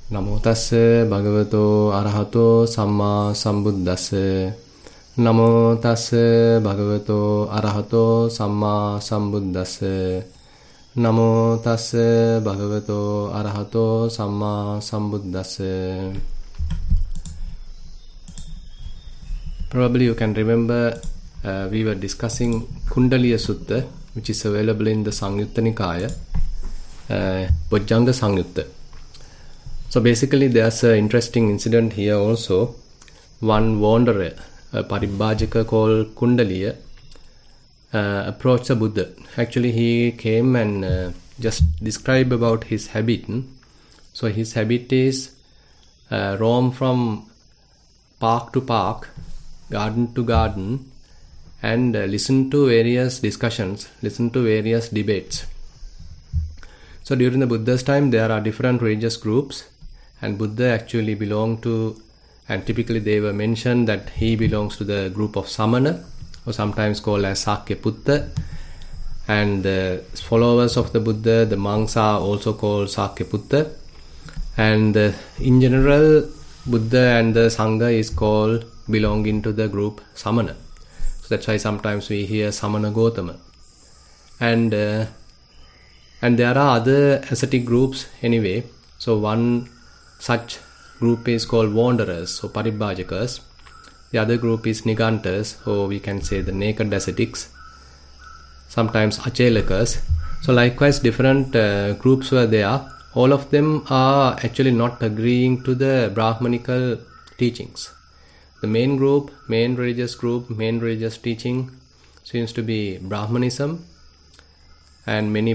නමෝ තස්ස භගවතෝ අරහතෝ සම්මා සම්බුද්දස්ස. නමෝ තස්ස භගවතෝ අරහතෝ සම්මා සම්බුද්දස්ස. නමෝ තස්ස භගවතෝ අරහතෝ සම්මා සම්බුද්දස්ස. Probably you can remember we were discussing Kundaliya Sutta, which is available in the Sangyutta Nikaya, Bojjanga Sangyutta. So basically there's an interesting incident here also. One wanderer, a paribhajaka called Kundaliya, approached the Buddha. Actually he came and just described about his habit. So his habit is roam from park to park, garden to garden, and listen to various discussions, listen to various debates. So during the Buddha's time there are different religious groups, and Buddha actually belonged to, and typically they were mentioned that he belongs to the group of Samana, or sometimes called as Sakyaputta. And the followers of the Buddha, the monks, are also called Sakyaputta. And in general, Buddha and the Sangha is called belonging to the group Samana. So that's why sometimes we hear Samana Gotama. And there are other ascetic groups anyway. So one such group is called wanderers, or paribhajakas. The other group is nigantas, or we can say the naked ascetics, sometimes achelakas. So likewise different groups were there. All of them are actually not agreeing to the Brahmanical teachings. The main group, main religious teaching seems to be Brahmanism, and many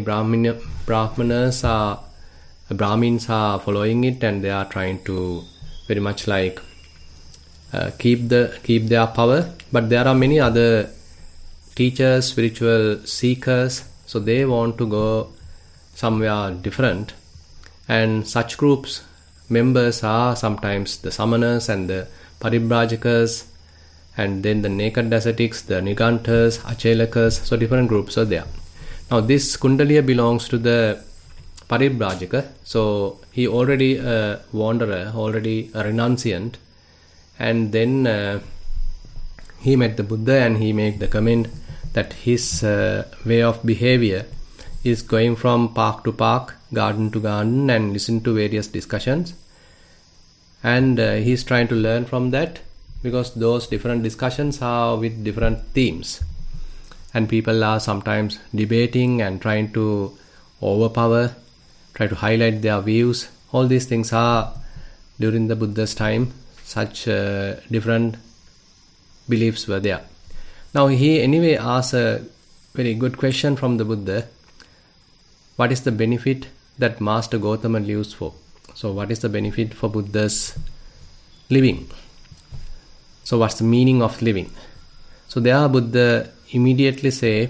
Brahmins are following it, and they are trying to very much like keep their power. But there are many other teachers, spiritual seekers, so they want to go somewhere different. And such groups members are sometimes the Samanas and the Paribhajakas, and then the naked ascetics, the Nigantas, Achelakas. So different groups are there. Now this Kundaliya belongs to the Paribhajaka, so he already a wanderer, already a renunciant, and then he met the Buddha and he made the comment that his way of behavior is going from park to park, garden to garden, and listen to various discussions. And he's trying to learn from that, because those different discussions are with different themes, and people are sometimes debating and trying to overpower, try to highlight their views. All these things are during the Buddha's time. Such different beliefs were there. Now he anyway asked a very good question from the Buddha. What is the benefit that Master Gautama lives for? So what is the benefit for Buddha's living? So what's the meaning of living? So there Buddha immediately say,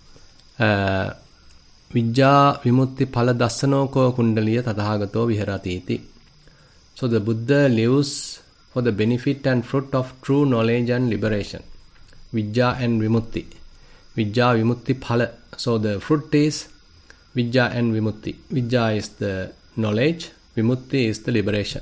Vijja vimutti phala dassano ko kundaliya tathagato viharatiti. So the Buddha lives for the benefit and fruit of true knowledge and liberation. Vijja and vimutti. Vijja vimutti phala. So the fruit is Vijja and vimutti. Vijja is the knowledge, vimutti is the liberation.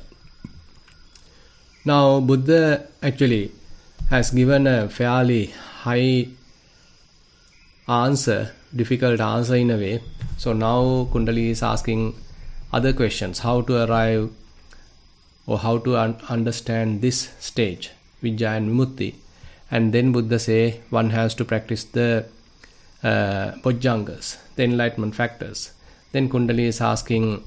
Now Buddha actually has given a fairly high answer, difficult answer in a way. So now Kundali is asking other questions, how to arrive or how to understand this stage, Vijja and Vimutti. And then Buddha say one has to practice the Bojjangas, the enlightenment factors. Then Kundali is asking,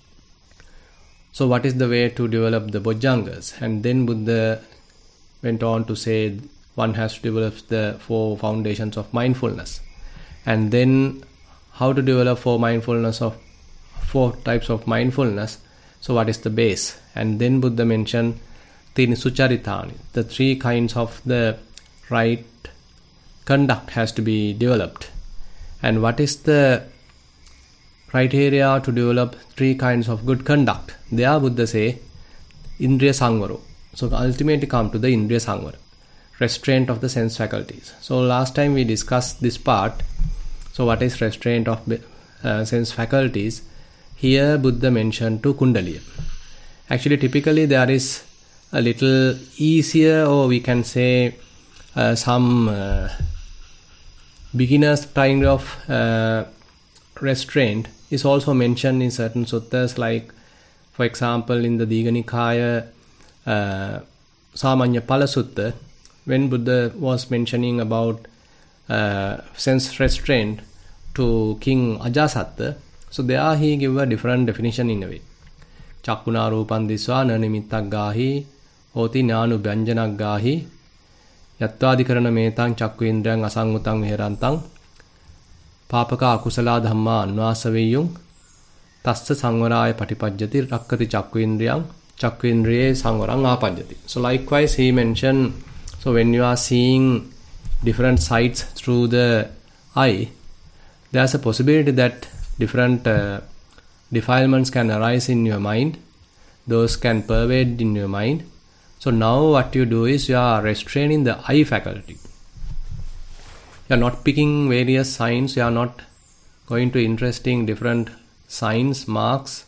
so what is the way to develop the Bojjangas? And then Buddha went on to say one has to develop the 4 foundations of mindfulness. And then how to develop 4 types of mindfulness. So what is the base? And then Buddha mentioned Tini Sucharitani, the 3 kinds of the right conduct has to be developed. And what is the criteria to develop 3 kinds of good conduct? There Buddha say Indriya Sangvaro. So ultimately come to the Indriya Sangvara, restraint of the sense faculties. So last time we discussed this part. So what is restraint of sense faculties? Here Buddha mentioned to Kundaliya. Actually, typically there is a little easier, or we can say some beginners kind of restraint is also mentioned in certain suttas, like for example in the Digha Nikaya Samanya Pala Sutta, when Buddha was mentioning about sense restraint to King Ajasatta. So there he gave a different definition in a way. Chakkuna rupan diswa na nimittak gahi hoti ඥානු ව්‍යංජනක් ගාහි යත්වාදිකරණ මේතං චක්කු ඉන්ද්‍රයන් අසංගතං විහෙරන්තං පාපක අකුසල ධම්මා අන්වාසවෙය්‍යුං තස්ස සංවරාය පටිපජ්ජති රක්කති චක්කු ඉන්ද්‍රියේ සංවරං ආපජ්ජති. So likewise he mentioned, so when you are seeing different sights through the eye, there's a possibility that different defilements can arise in your mind. Those can pervade in your mind. So now what you do is you are restraining the eye faculty. You are not picking various signs. You are not going to interesting different signs, marks,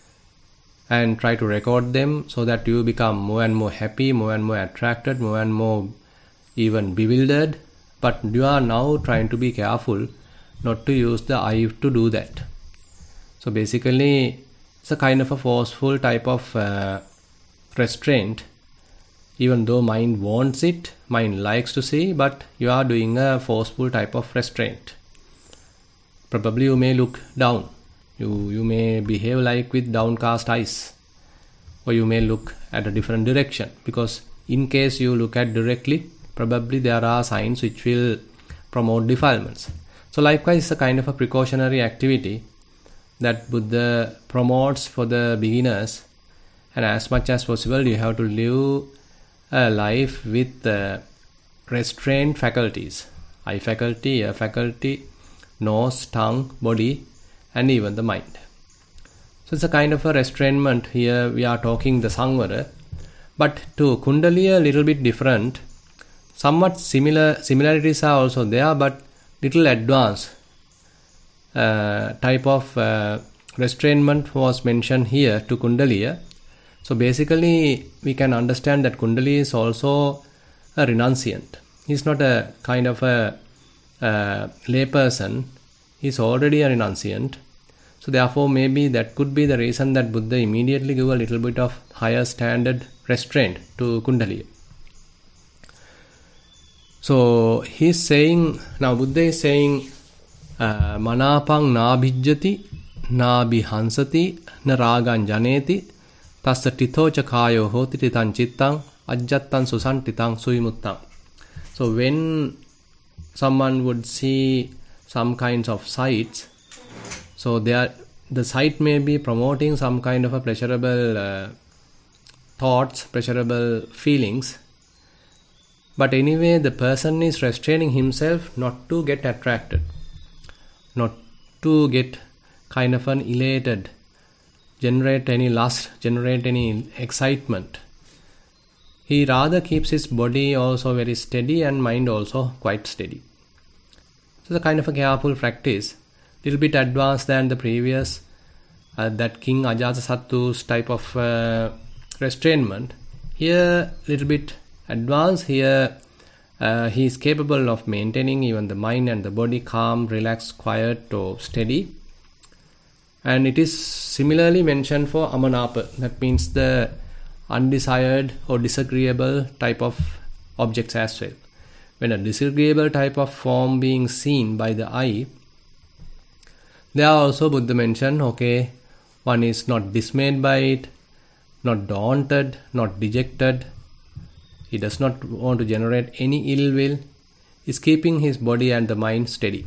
and try to record them so that you become more and more happy, more and more attracted, more and more even bewildered. But you are now trying to be careful not to use the eye to do that. So basically, it's a kind of a forceful type of restraint. Even though mind wants it, mind likes to see, but you are doing a forceful type of restraint. Probably you may look down. You may behave like with downcast eyes. Or you may look at a different direction. Because in case you look at directly, probably there are signs which will promote defilements. So likewise, it's a kind of a precautionary activity that Buddha promotes for the beginners. And as much as possible, you have to live a life with restrained faculties. Eye faculty, ear faculty, nose, tongue, body, and even the mind. So it's a kind of a restrainment. Here we are talking the Sangvara. But to Kundali a little bit different. Somewhat similarities are also there, but little advanced type of restrainment was mentioned here to Kundaliya. So basically, we can understand that Kundali is also a renunciant. He's not a kind of a layperson. He's already a renunciant. So therefore, maybe that could be the reason that Buddha immediately gave a little bit of higher standard restraint to Kundali. So he's saying, now Buddha is saying, Manapang nabhijjati, nabhihansati, naragan janeti, tassa tithocha kayo hoti titan chittang, ajjattan susantitang suimuttang. So when someone would see some kinds of sights, so the sight may be promoting some kind of a pleasurable thoughts, pleasurable feelings. But anyway, the person is restraining himself not to get attracted, not to get kind of an elated, generate any lust, generate any excitement. He rather keeps his body also very steady and mind also quite steady. So the kind of a careful practice, little bit advanced than the previous, that King Ajatasattu's type of restrainment. Here, little bit advanced. Here, he is capable of maintaining even the mind and the body calm, relaxed, quiet or steady. And it is similarly mentioned for amanapa. That means the undesired or disagreeable type of objects as well. When a disagreeable type of form being seen by the eye, there also Buddha mentioned, okay, one is not dismayed by it, not daunted, not dejected. He does not want to generate any ill will. He is keeping his body and the mind steady.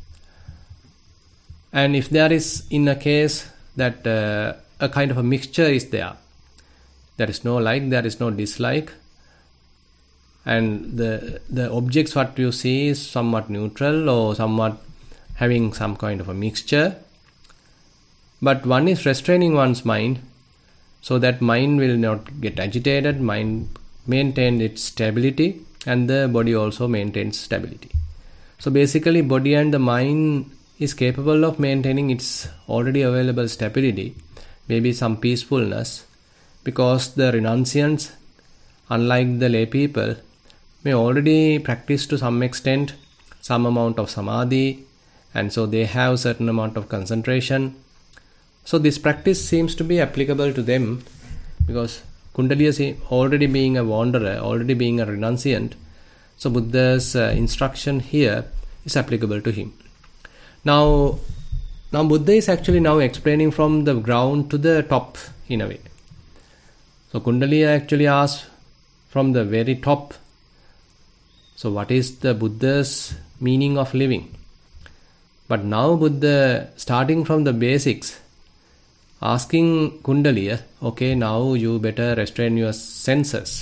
And if there is in a case that a kind of a mixture is there, there is no like, there is no dislike, and the objects what you see is somewhat neutral or somewhat having some kind of a mixture, but one is restraining one's mind so that mind will not get agitated, mind maintain its stability, and the body also maintains stability. So basically, body and the mind is capable of maintaining its already available stability, maybe some peacefulness, because the renunciants, unlike the lay people, may already practice to some extent some amount of samadhi, and so they have certain amount of concentration. So this practice seems to be applicable to them because Kundaliya already being a wanderer, already being a renunciant, so Buddha's instruction here is applicable to him. Now Buddha is actually now explaining from the ground to the top in a way. So Kundaliya actually asks from the very top, so what is the Buddha's meaning of living? But now Buddha, starting from the basics, asking Kundaliya, okay, now you better restrain your senses.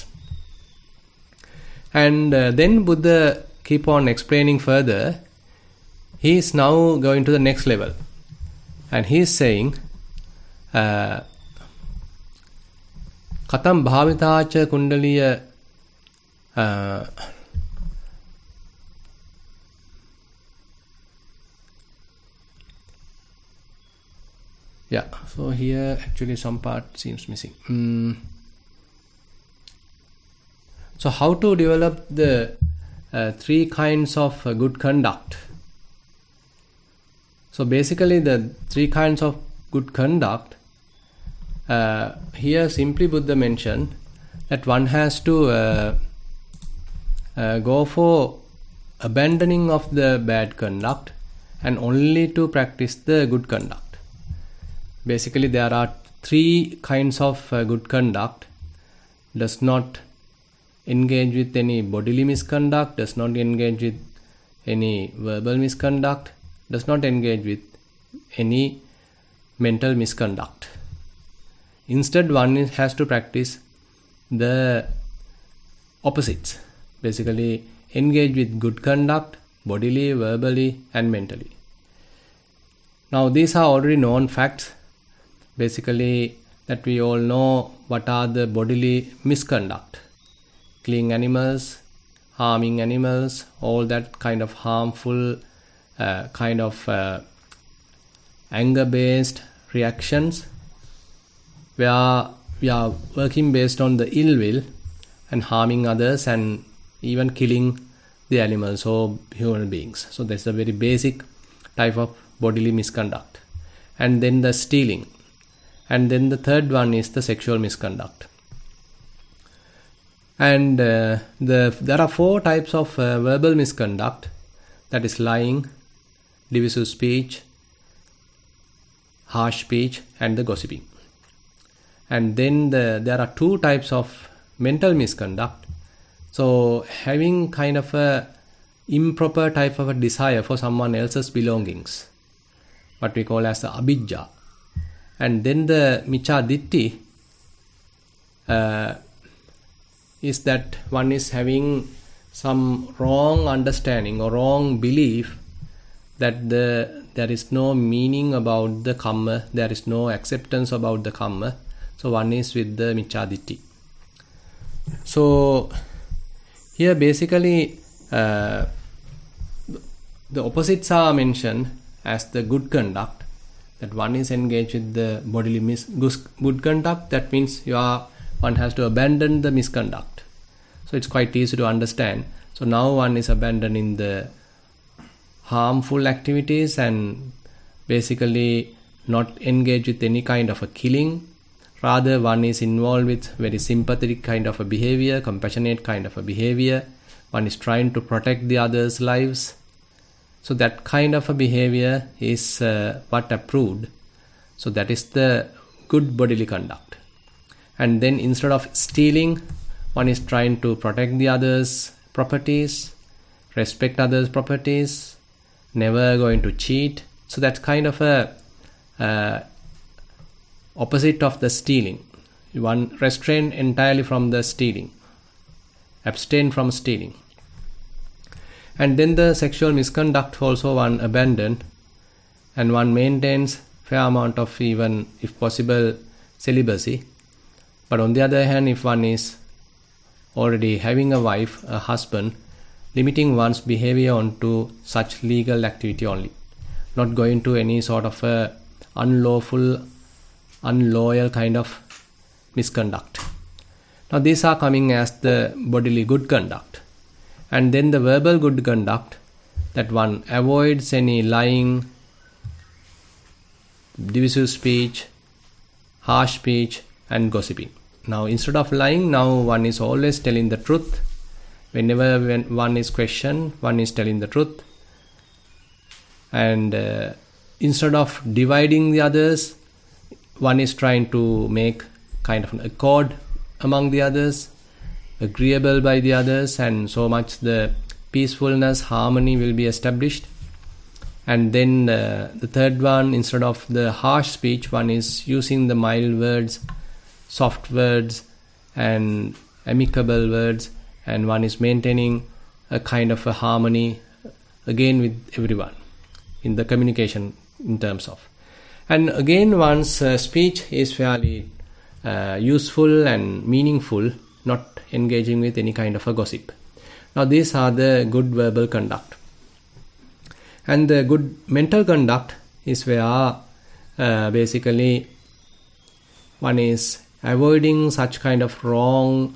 And then Buddha keep on explaining further. He is now going to the next level. And he is saying, Katam bhavitacha Kundaliya so here actually some part seems missing. So how to develop the three kinds of good conduct? So basically the three kinds of good conduct, here simply Buddha mentioned that one has to go for abandoning of the bad conduct and only to practice the good conduct. Basically there are three kinds of good conduct. Does not engage with any bodily misconduct, does not engage with any verbal misconduct, does not engage with any mental misconduct. Instead, one has to practice the opposites. Basically, engage with good conduct, bodily, verbally, and mentally. Now, these are already known facts. Basically, that we all know what are the bodily misconduct. Killing animals, harming animals, all that kind of harmful anger-based reactions where we are working based on the ill will and harming others and even killing the animals or human beings. So that's a very basic type of bodily misconduct. And then the stealing. And then the third one is the sexual misconduct. And there are four types of verbal misconduct, that is lying, divisive speech, harsh speech, and the gossiping. And then there are two types of mental misconduct. So having kind of a improper type of a desire for someone else's belongings, what we call as the abhijja. And then the miccha ditti is that one is having some wrong understanding or wrong belief that there is no meaning about the kamma, there is no acceptance about the kamma. So one is with the miccha ditti. So here basically the opposites are mentioned as the good conduct, that one is engaged with the bodily good conduct. That means one has to abandon the misconduct. So it's quite easy to understand. So now one is abandoning the harmful activities and basically not engage with any kind of a killing. Rather, one is involved with very sympathetic kind of a behavior, compassionate kind of a behavior. One is trying to protect the others' lives. So that kind of a behavior is what approved. So that is the good bodily conduct. And then instead of stealing, one is trying to protect the others' properties, respect others' properties, never going to cheat. So that's kind of a opposite of the stealing. One restrain entirely from the stealing, abstain from stealing. And then the sexual misconduct also one abandoned, and one maintains fair amount of, even if possible, celibacy. But on the other hand, if one is already having a wife, a husband, limiting one's behavior onto such legal activity only, not going to any sort of a unlawful, unloyal kind of misconduct. Now these are coming as the bodily good conduct. And then the verbal good conduct, that one avoids any lying, divisive speech, harsh speech and gossiping. Now instead of lying, now one is always telling the truth. Whenever one is questioned, one is telling the truth. And instead of dividing the others, one is trying to make kind of an accord among the others, agreeable by the others, and so much the peacefulness, harmony will be established. And then the third one, instead of the harsh speech, one is using the mild words, soft words and amicable words, and one is maintaining a kind of a harmony again with everyone in the communication in terms of. And again, one's speech is fairly useful and meaningful, not engaging with any kind of a gossip. Now these are the good verbal conduct. And the good mental conduct is where basically one is avoiding such kind of wrong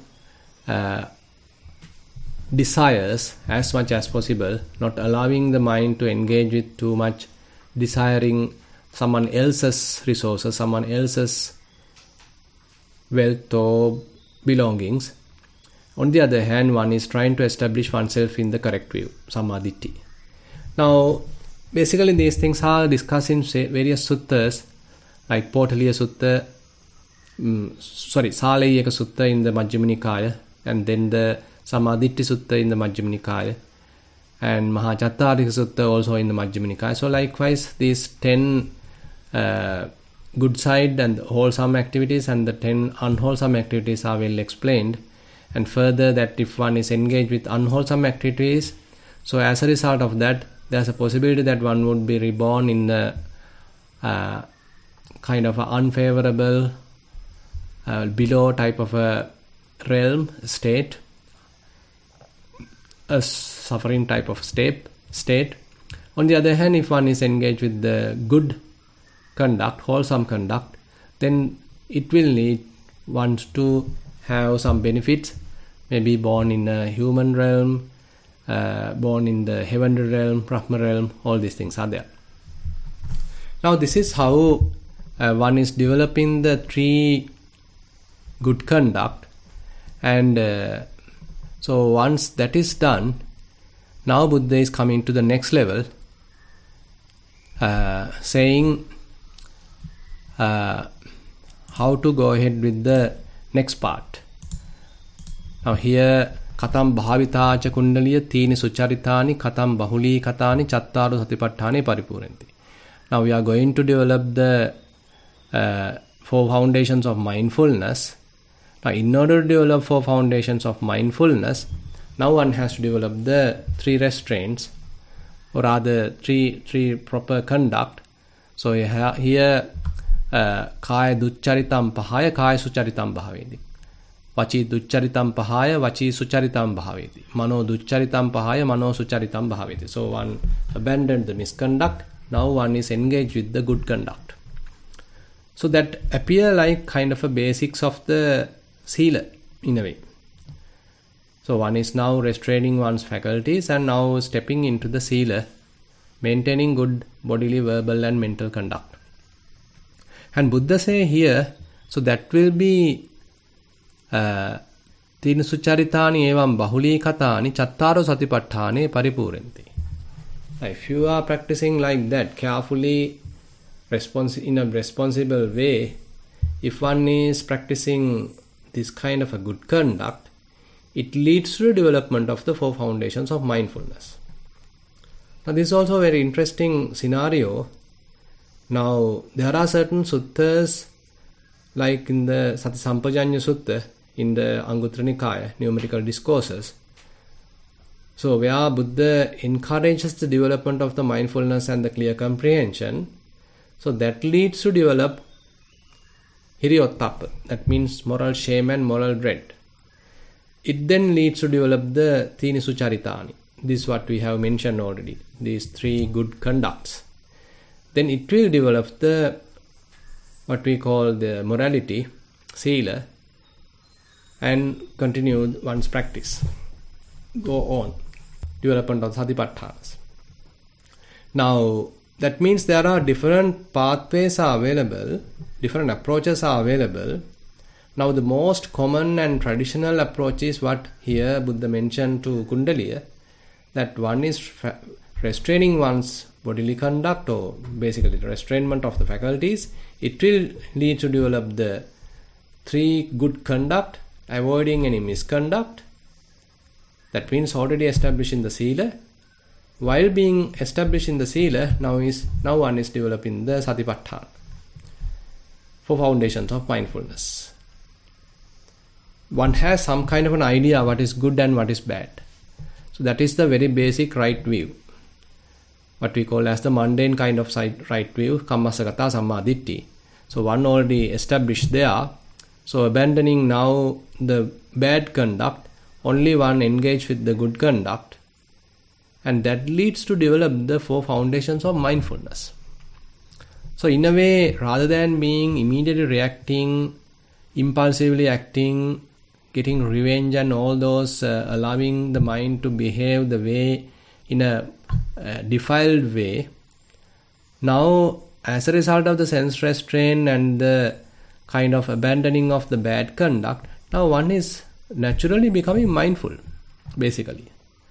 desires as much as possible, not allowing the mind to engage with too much desiring someone else's resources, someone else's wealth or belongings. On the other hand, one is trying to establish oneself in the correct view, samaditi. Now, basically these things are discussed in various suttas, like Potaliya Sutta, Salayaka Sutta in the Majjhima Nikaya, and then the Samadhitti Sutta in the Majjhima Nikaya, and Mahacattarika Sutta also in the Majjhima Nikaya. So likewise, these 10 good side and wholesome activities and the 10 unwholesome activities are well explained. And further, that if one is engaged with unwholesome activities, so as a result of that, there's a possibility that one would be reborn in a kind of an unfavorable, below type of a realm, state, a suffering type of state. On the other hand, if one is engaged with the good conduct, wholesome conduct, then it will need one to have some benefits, maybe born in a human realm, born in the heavenly realm, Brahma realm, all these things are there. Now this is how one is developing the 3 good conduct, and so once that is done, now Buddha is coming to the next level, saying how to go ahead with the next part. Now here, katam bhavitacha kundaliya tini sucharitani katam bahuli katani chattaru satipatthane paripuranti. Now we are going to develop the 4 foundations of mindfulness. Now in order to develop 4 foundations of mindfulness, now one has to develop the 3 restraints, or rather 3 proper conduct. So here kaya duccharitam pahaya kaya sucharitam bhavedi, vachi duccharitam pahaya vachi sucharitam bhavedi, mano duccharitam pahaya mano sucharitam bhavedi. So one abandoned the misconduct, now one is engaged with the good conduct. So that appear like kind of a basics of the sila in a way. So one is now restraining one's faculties and now stepping into the sila, maintaining good bodily, verbal and mental conduct. And Buddha say here, so that will be tīna sucharitani evam bahuli katani chattaro satipatthane paripuranti. If you are practicing like that carefully, in a responsible way, if one is practicing this kind of a good conduct, it leads to the development of the 4 foundations of mindfulness. Now this is also a very interesting scenario. Now there are certain suttas, like in the Sati Sampajanya Sutta in the Anguttara Nikaya, numerical discourses. So where Buddha encourages the development of the mindfulness and the clear comprehension, so that leads to develop Hiriyottappa, that means moral shame and moral dread. It then leads to develop the Tini Sucharitani. This is what we have mentioned already, these 3 good conducts. Then it will develop the what we call the morality, sila, and continue one's practice. Go on. Development of Satipatthanas. Now, that means there are different pathways are available, different approaches are available. Now, the most common and traditional approach is what here Buddha mentioned to Kundaliya, that one is restraining one's bodily conduct, or basically the restrainment of the faculties. It will lead to develop the 3 good conduct, avoiding any misconduct. That means already establishing the Sila. While being established in the Sila, now one is developing the Satipatthana, 4 foundations of mindfulness. One has some kind of an idea what is good and what is bad. So that is the very basic right view, what we call as the mundane kind of right view, Kammasakata Sammaditthi. So one already established there. So abandoning now the bad conduct, only one engage with the good conduct, and that leads to develop the 4 foundations of mindfulness. So in a way, rather than being immediately reacting, impulsively acting, getting revenge and all those, allowing the mind to behave the way in a defiled way, now as a result of the sense restraint and the kind of abandoning of the bad conduct, now one is naturally becoming mindful, basically.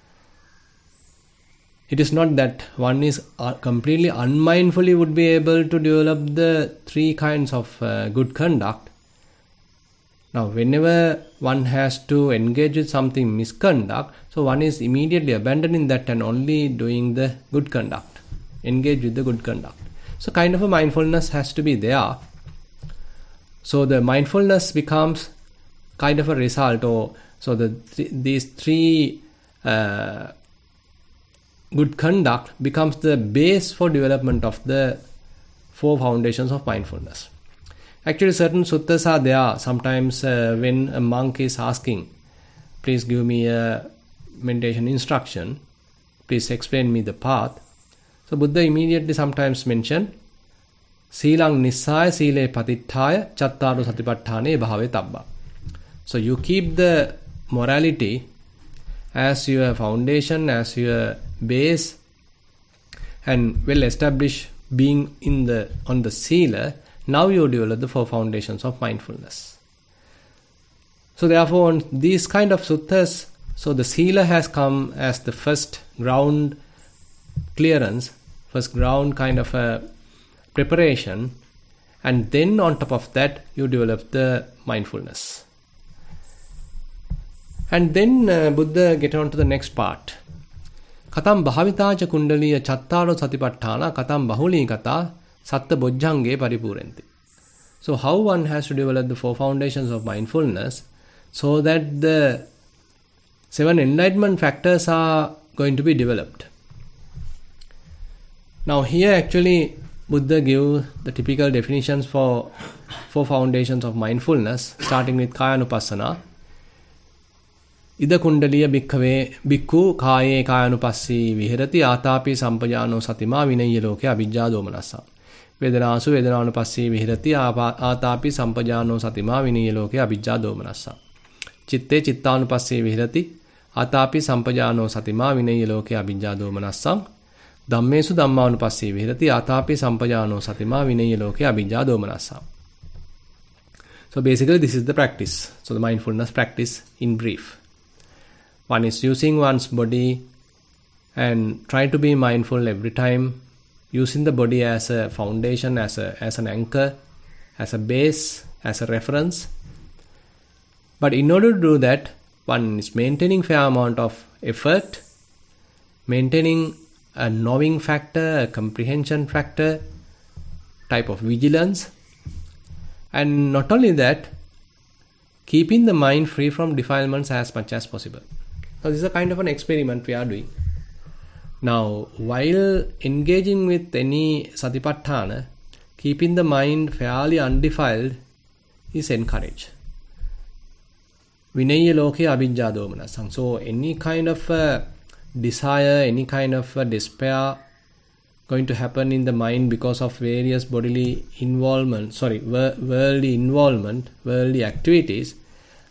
It is not that one is completely unmindfully would be able to develop the 3 kinds of good conduct. Now, whenever one has to engage with something misconduct, so one is immediately abandoning that and only doing the good conduct, engage with the good conduct. So, kind of a mindfulness has to be there. So, the mindfulness becomes kind of a result, or so these 3 good conduct becomes the base for development of the 4 foundations of mindfulness. Actually, certain suttas are there. Sometimes when a monk is asking, please give me a meditation instruction, please explain me the path. So Buddha immediately sometimes mention, Silang Nissaya Sile Patittaya Chattaru Satipatthane Bhave Tabba. So you keep the morality as your foundation, as your base, and well established being on the Sila. Now you develop the 4 foundations of mindfulness. So therefore, on these kind of suttas, so the Sila has come as the first ground clearance, first ground kind of a preparation, and then on top of that you develop the mindfulness. And then Buddha get on to the next part. Katam bhavitaja kundaliya chattaro satipatthana katam bahuli kata satta bojjhange paripurenti. So how one has to develop the 4 foundations of mindfulness so that the 7 enlightenment factors are going to be developed. Now here actually Buddha gives the typical definitions for 4 foundations of mindfulness, starting with Kayanupassana. Ida kundaliya bhikkhave bhikkhu kaye kayanupassī vihirati ātāpi sampajāno satimā vinayya loke abhijjā domanassa. Vedanasu vedananupassī vihirati ātāpi sampajāno satimā vinayya loke abhijjā domanassa. Chitte chittanupassī vihirati ātāpi sampajāno satimā vinayya loke abhijjā domanassa. Dhammesu dhammanupassī vihirati ātāpi sampajāno satimā vinayya loke abhijjā domanassa. So basically this is the practice. So the mindfulness practice in brief. One is using one's body and try to be mindful every time, using the body as a foundation, as an anchor, as a base, as a reference. But in order to do that, one is maintaining fair amount of effort, maintaining a knowing factor, a comprehension factor, type of vigilance, and not only that, keeping the mind free from defilements as much as possible. Now, this is a kind of an experiment we are doing. Now, while engaging with any satipatthana, keeping the mind fairly undefiled is encouraged. Vinayya loke abhijjā domanassa. So, any kind of desire, any kind of despair going to happen in the mind because of various bodily involvement, worldly involvement, worldly activities,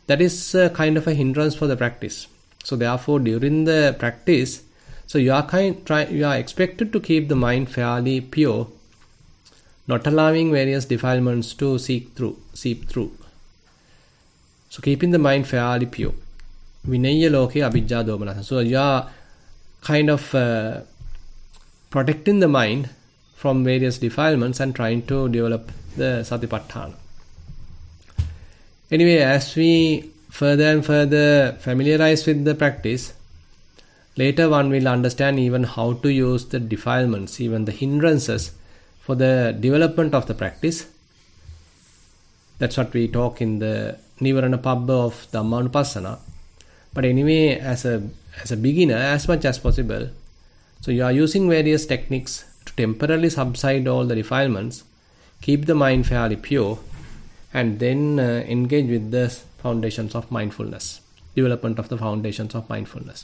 that is kind of a hindrance for the practice. So therefore, during the practice, so you are expected to keep the mind fairly pure, not allowing various defilements to seep through. So keeping the mind fairly pure. Vinaya loke abhijja domanassa. So you are kind of protecting the mind from various defilements and trying to develop the satipatthana. Anyway, as we further and further familiarize with the practice, later one will understand even how to use the defilements, even the hindrances for the development of the practice. That's what we talk in the Nivarana Pabba of Dhammanupassana. But anyway, as a beginner, as much as possible, so you are using various techniques to temporarily subside all the defilements, keep the mind fairly pure, and then engage with the foundations of mindfulness, development of the foundations of mindfulness.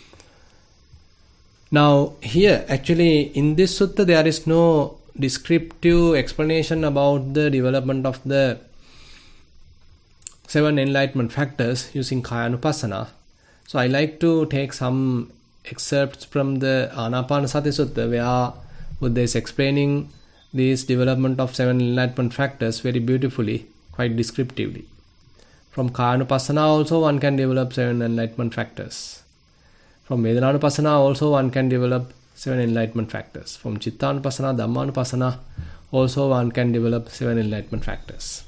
Now here, actually in this sutta there is no descriptive explanation about the development of the 7 enlightenment factors using Kayanupassana. So I like to take some excerpts from the Anapanasati Sutta where Buddha is explaining this development of 7 enlightenment factors very beautifully, quite descriptively. From Kayanupassana also one can develop 7 enlightenment factors. From Vedananupassana also one can develop 7 enlightenment factors. From Chittanupassana, Dhammanupassana also one can develop 7 enlightenment factors.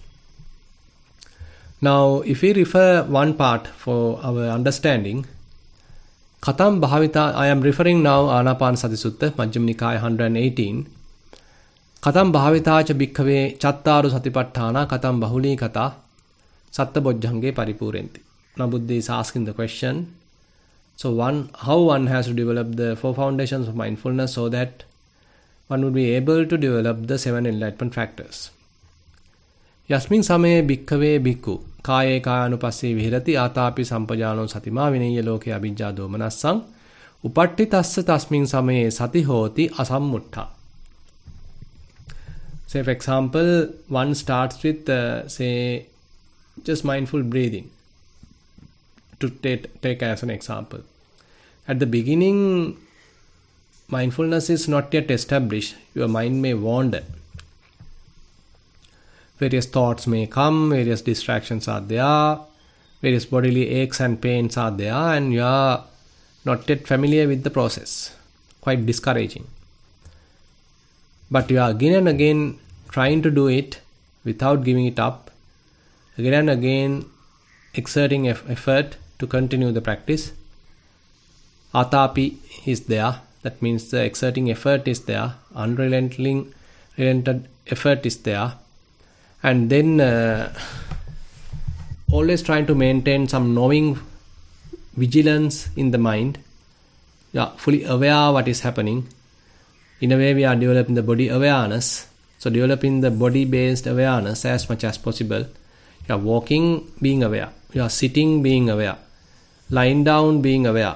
Now, if we refer one part for our understanding, Katam Bhavita, I am referring now Anapanasati Sutta, Majjhima Nikaya 118. Katam Bhavita cha bhikkhave chattaru satipatthana katam bahuli kata satta bojjhange paripurenti. Now Buddha is asking the question, so how one has to develop the 4 foundations of mindfulness so that one would be able to develop the 7 enlightenment factors. Yasmin samaye bhikkhave bhikkhu kaye kayanupasse vihirati atapi sampajano satima vinaya loke abhijja domanassang upattitassa tasmin samaye sati hoti asammutta. Say for example, one starts with say just mindful breathing, to take as an example. At the beginning, mindfulness is not yet established. Your mind may wander. Various thoughts may come, various distractions are there, various bodily aches and pains are there, and you are not yet familiar with the process. Quite discouraging. But you are again and again trying to do it without giving it up, again and again exerting effort to continue the practice. Atapi is there, that means the exerting effort is there, unrelenting effort is there, and then always trying to maintain some knowing vigilance in the mind. Yeah, fully aware what is happening. In a way, we are developing the body awareness. So developing the body-based awareness as much as possible. You are walking, being aware. You are sitting, being aware. Lying down, being aware.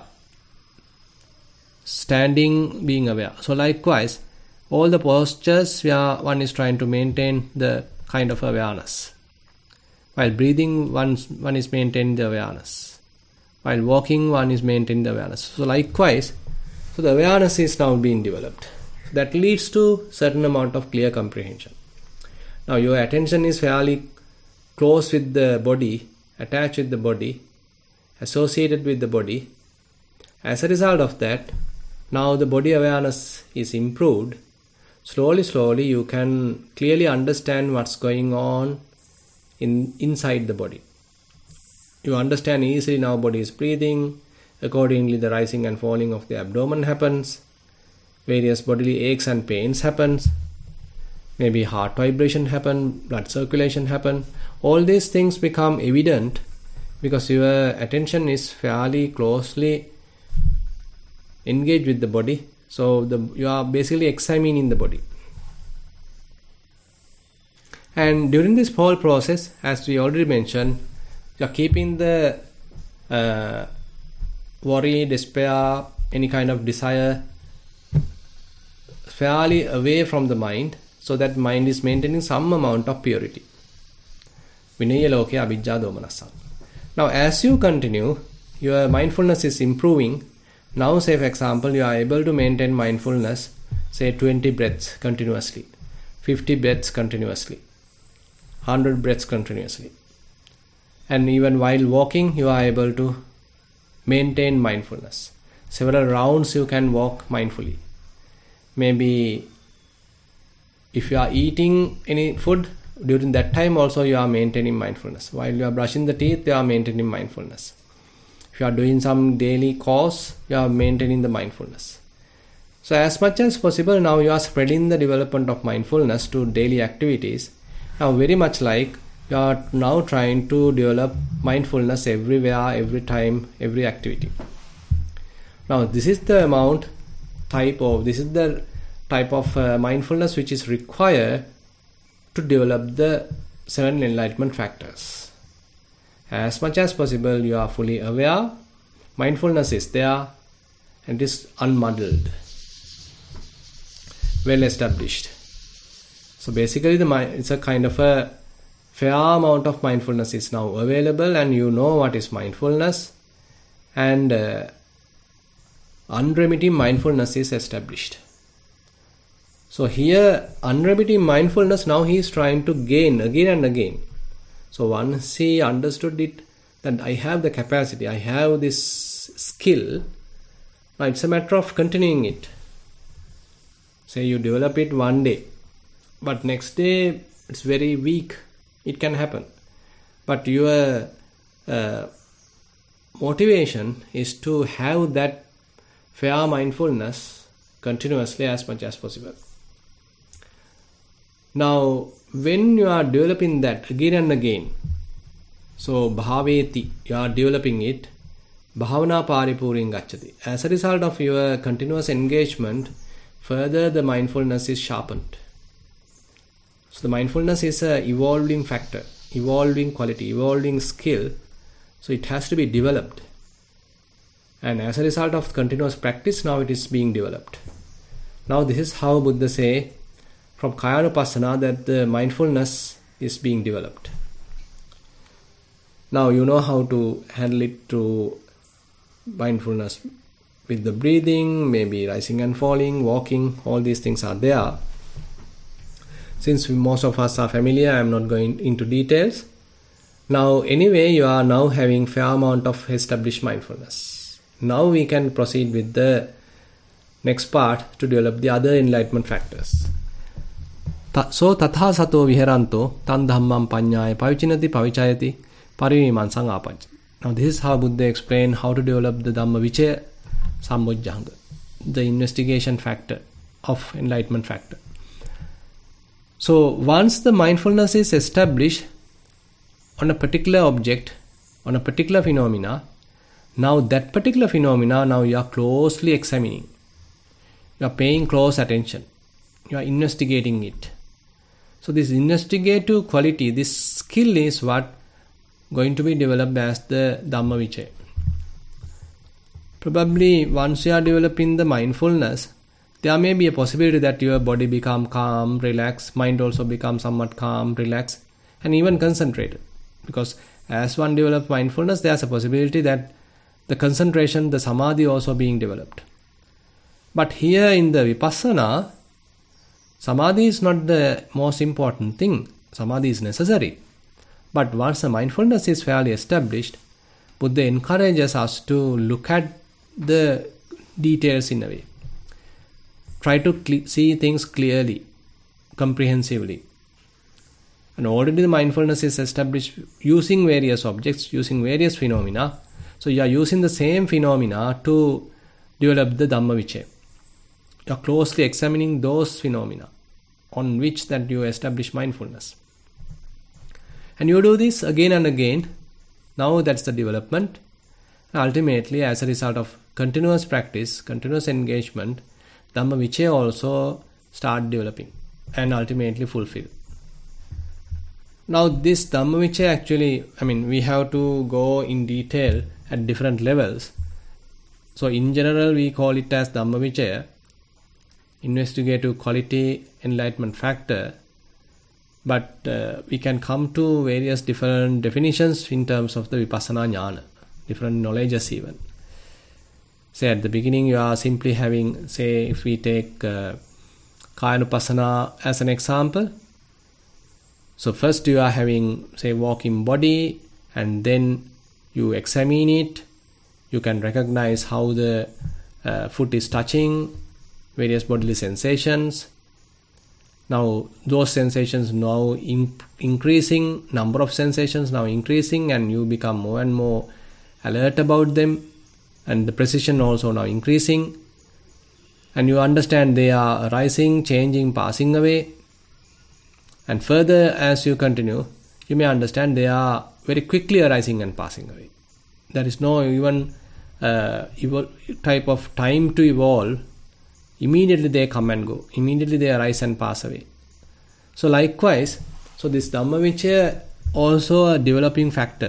Standing, being aware. So likewise, all the postures where one is trying to maintain the kind of awareness. While breathing, one is maintaining the awareness. While walking, one is maintaining the awareness. So likewise, so the awareness is now being developed. That leads to certain amount of clear comprehension. Now your attention is fairly close with the body, attached with the body, associated with the body. As a result of that, now the body awareness is improved. Slowly you can clearly understand what's going on inside the body. You understand easily now body is breathing. Accordingly, the rising and falling of the abdomen happens. Various bodily aches and pains happens. Maybe heart vibration happen, blood circulation happen. All these things become evident because your attention is fairly closely engaged with the body. So you are basically examining the body. And during this whole process, as we already mentioned, you are keeping the worry, despair, any kind of desire fairly away from the mind, so that mind is maintaining some amount of purity. Vinaya loke abhijja domanassa. Now as you continue, your mindfulness is improving. Now say for example, you are able to maintain mindfulness, say 20 breaths continuously, 50 breaths continuously, 100 breaths continuously. And even while walking, you are able to maintain mindfulness. Several rounds you can walk mindfully. Maybe if you are eating any food, during that time also you are maintaining mindfulness. While you are brushing the teeth, you are maintaining mindfulness. If you are doing some daily course, you are maintaining the mindfulness. So as much as possible, now you are spreading the development of mindfulness to daily activities. Now very much like you are now trying to develop mindfulness everywhere, every time, every activity. Now this is the type of mindfulness which is required to develop the 7 enlightenment factors. As much as possible, you are fully aware, mindfulness is there, and it is unmuddled, well established. So basically it's a kind of a fair amount of mindfulness is now available, and you know what is mindfulness, and unremitting mindfulness is established. So here unremitting mindfulness, now he is trying to gain again and again. So once he understood it, that I have the capacity, I have this skill, now it's a matter of continuing it. Say you develop it one day, but next day it's very weak, it can happen. But your motivation is to have that fair mindfulness continuously as much as possible. Now when you are developing that again and again, so bhaveti, you are developing it, bhavana paripuring gacchati. As a result of your continuous engagement, further the mindfulness is sharpened. So the mindfulness is a evolving factor, evolving quality, evolving skill. So it has to be developed. And as a result of continuous practice, now it is being developed. Now this is how Buddha say from Kayanupassana that the mindfulness is being developed. Now you know how to handle it through mindfulness with the breathing, maybe rising and falling, walking, all these things are there. Since most of us are familiar, I am not going into details. Now anyway, you are now having fair amount of established mindfulness. Now we can proceed with the next part to develop the other enlightenment factors. So tatha sato viharanto tan dhammam panyaya pavichinati pavichayati parivimmansang apajja. Now this is how Buddha explained how to develop the Dhamma Vichaya Sambojjhanga, the investigation factor of enlightenment factor. So once the mindfulness is established on a particular object, on a particular phenomena, now that particular phenomena, now you are closely examining. You are paying close attention. You are investigating it. So this investigative quality, this skill is what going to be developed as the Dhamma Vichaya. Probably once you are developing the mindfulness, there may be a possibility that your body become calm, relaxed, mind also become somewhat calm, relaxed, and even concentrated. Because as one develops mindfulness, there is a possibility that the concentration, the samadhi also being developed. But here in the Vipassana, samadhi is not the most important thing. Samadhi is necessary. But once the mindfulness is fairly established, Buddha encourages us to look at the details in a way. Try to see things clearly, comprehensively. And already the mindfulness is established using various objects, using various phenomena. So you are using the same phenomena to develop the Dhamma Vichaya. You are closely examining those phenomena on which that you establish mindfulness. And you do this again and again. Now that's the development. And ultimately, as a result of continuous practice, continuous engagement, Dhamma Vichaya also start developing and ultimately fulfill. Now this Dhamma Vichaya actually, we have to go in detail at different levels. So in general, we call it as Dhamma Vichaya, investigative quality, enlightenment factor. But we can come to various different definitions in terms of the Vipassana Jnana, different knowledges even. Say at the beginning you are simply having, say if we take Kayanupassana as an example. So first you are having, say, walking body, and then you examine it. You can recognize how the foot is touching, various bodily sensations. Now those sensations now increasing, number of sensations now increasing, and you become more and more alert about them, and the precision also now increasing, and you understand they are arising, changing, passing away. And further as you continue, you may understand they are very quickly arising and passing away. There is no even type of time to evolve. Immediately they come and go. Immediately they arise and pass away. So likewise, so this Dhammavicaya also a developing factor.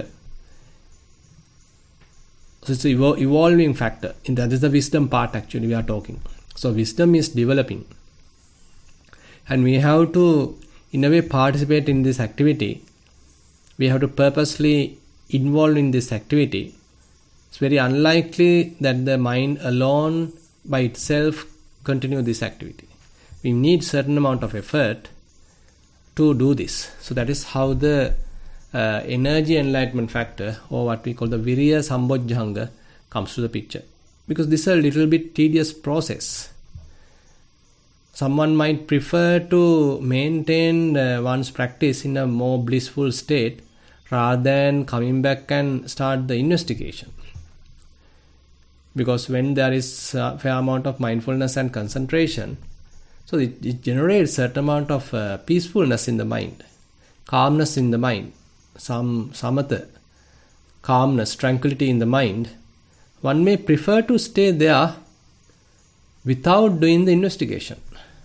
So it's an evolving factor. And that is the wisdom part actually we are talking. So wisdom is developing. And we have to, in a way, participate in this activity. We have to purposely involve in this activity. It's very unlikely that the mind alone by itself continue this activity. We need certain amount of effort to do this. So that is how the energy enlightenment factor, or what we call the Viriya Sambojjhanga, comes to the picture. Because this is a little bit tedious process. Someone might prefer to maintain one's practice in a more blissful state rather than coming back and start the investigation. Because when there is a fair amount of mindfulness and concentration, so it generates certain amount of peacefulness in the mind, calmness in the mind, some samatha, calmness, tranquility in the mind. One may prefer to stay there without doing the investigation.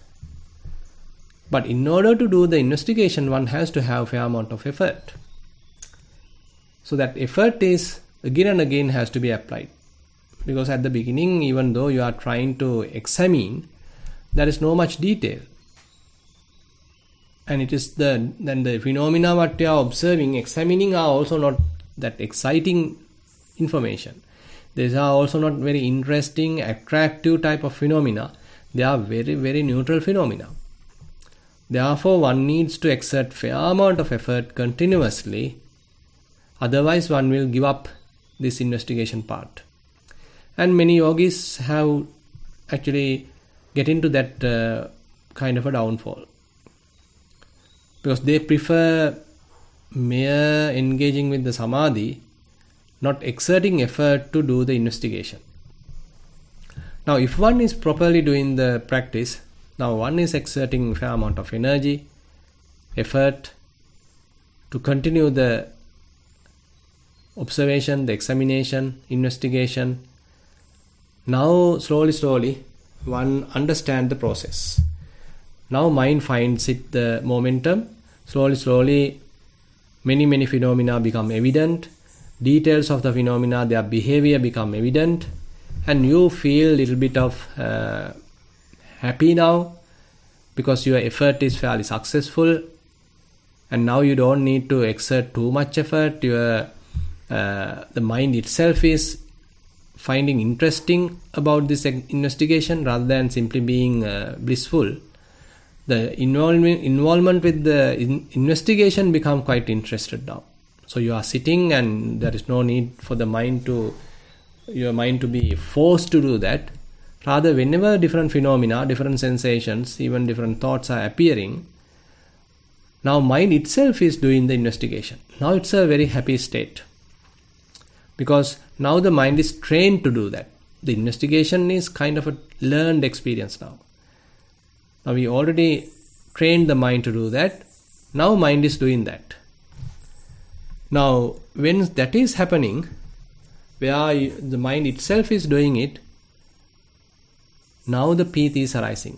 But in order to do the investigation, one has to have a fair amount of effort. So that effort is again and again has to be applied. Because at the beginning, even though you are trying to examine, there is no much detail. And it is then the phenomena what you are observing, examining are also not that exciting information. These are also not very interesting, attractive type of phenomena. They are very, very neutral phenomena. Therefore, one needs to exert fair amount of effort continuously. Otherwise, one will give up this investigation part. And many yogis have actually get into that kind of a downfall. Because they prefer mere engaging with the samadhi, not exerting effort to do the investigation. Now, if one is properly doing the practice, now one is exerting a fair amount of energy, effort to continue the observation, the examination, investigation. Now, slowly, one understands the process. Now, mind finds it the momentum. Slowly, many phenomena become evident. Details of the phenomena, their behavior become evident. And you feel a little bit of happy now because your effort is fairly successful. And now you don't need to exert too much effort. The mind itself is finding interesting about this investigation rather than simply being blissful. The involvement with the investigation become quite interested now. So you are sitting and there is no need for your mind to be forced to do that. Rather, whenever different phenomena, different sensations, even different thoughts are appearing, now mind itself is doing the investigation. Now it's a very happy state. Because now the mind is trained to do that. The investigation is kind of a learned experience now. Now we already trained the mind to do that. Now mind is doing that. Now when that is happening, where the mind itself is doing it, now the piti is arising.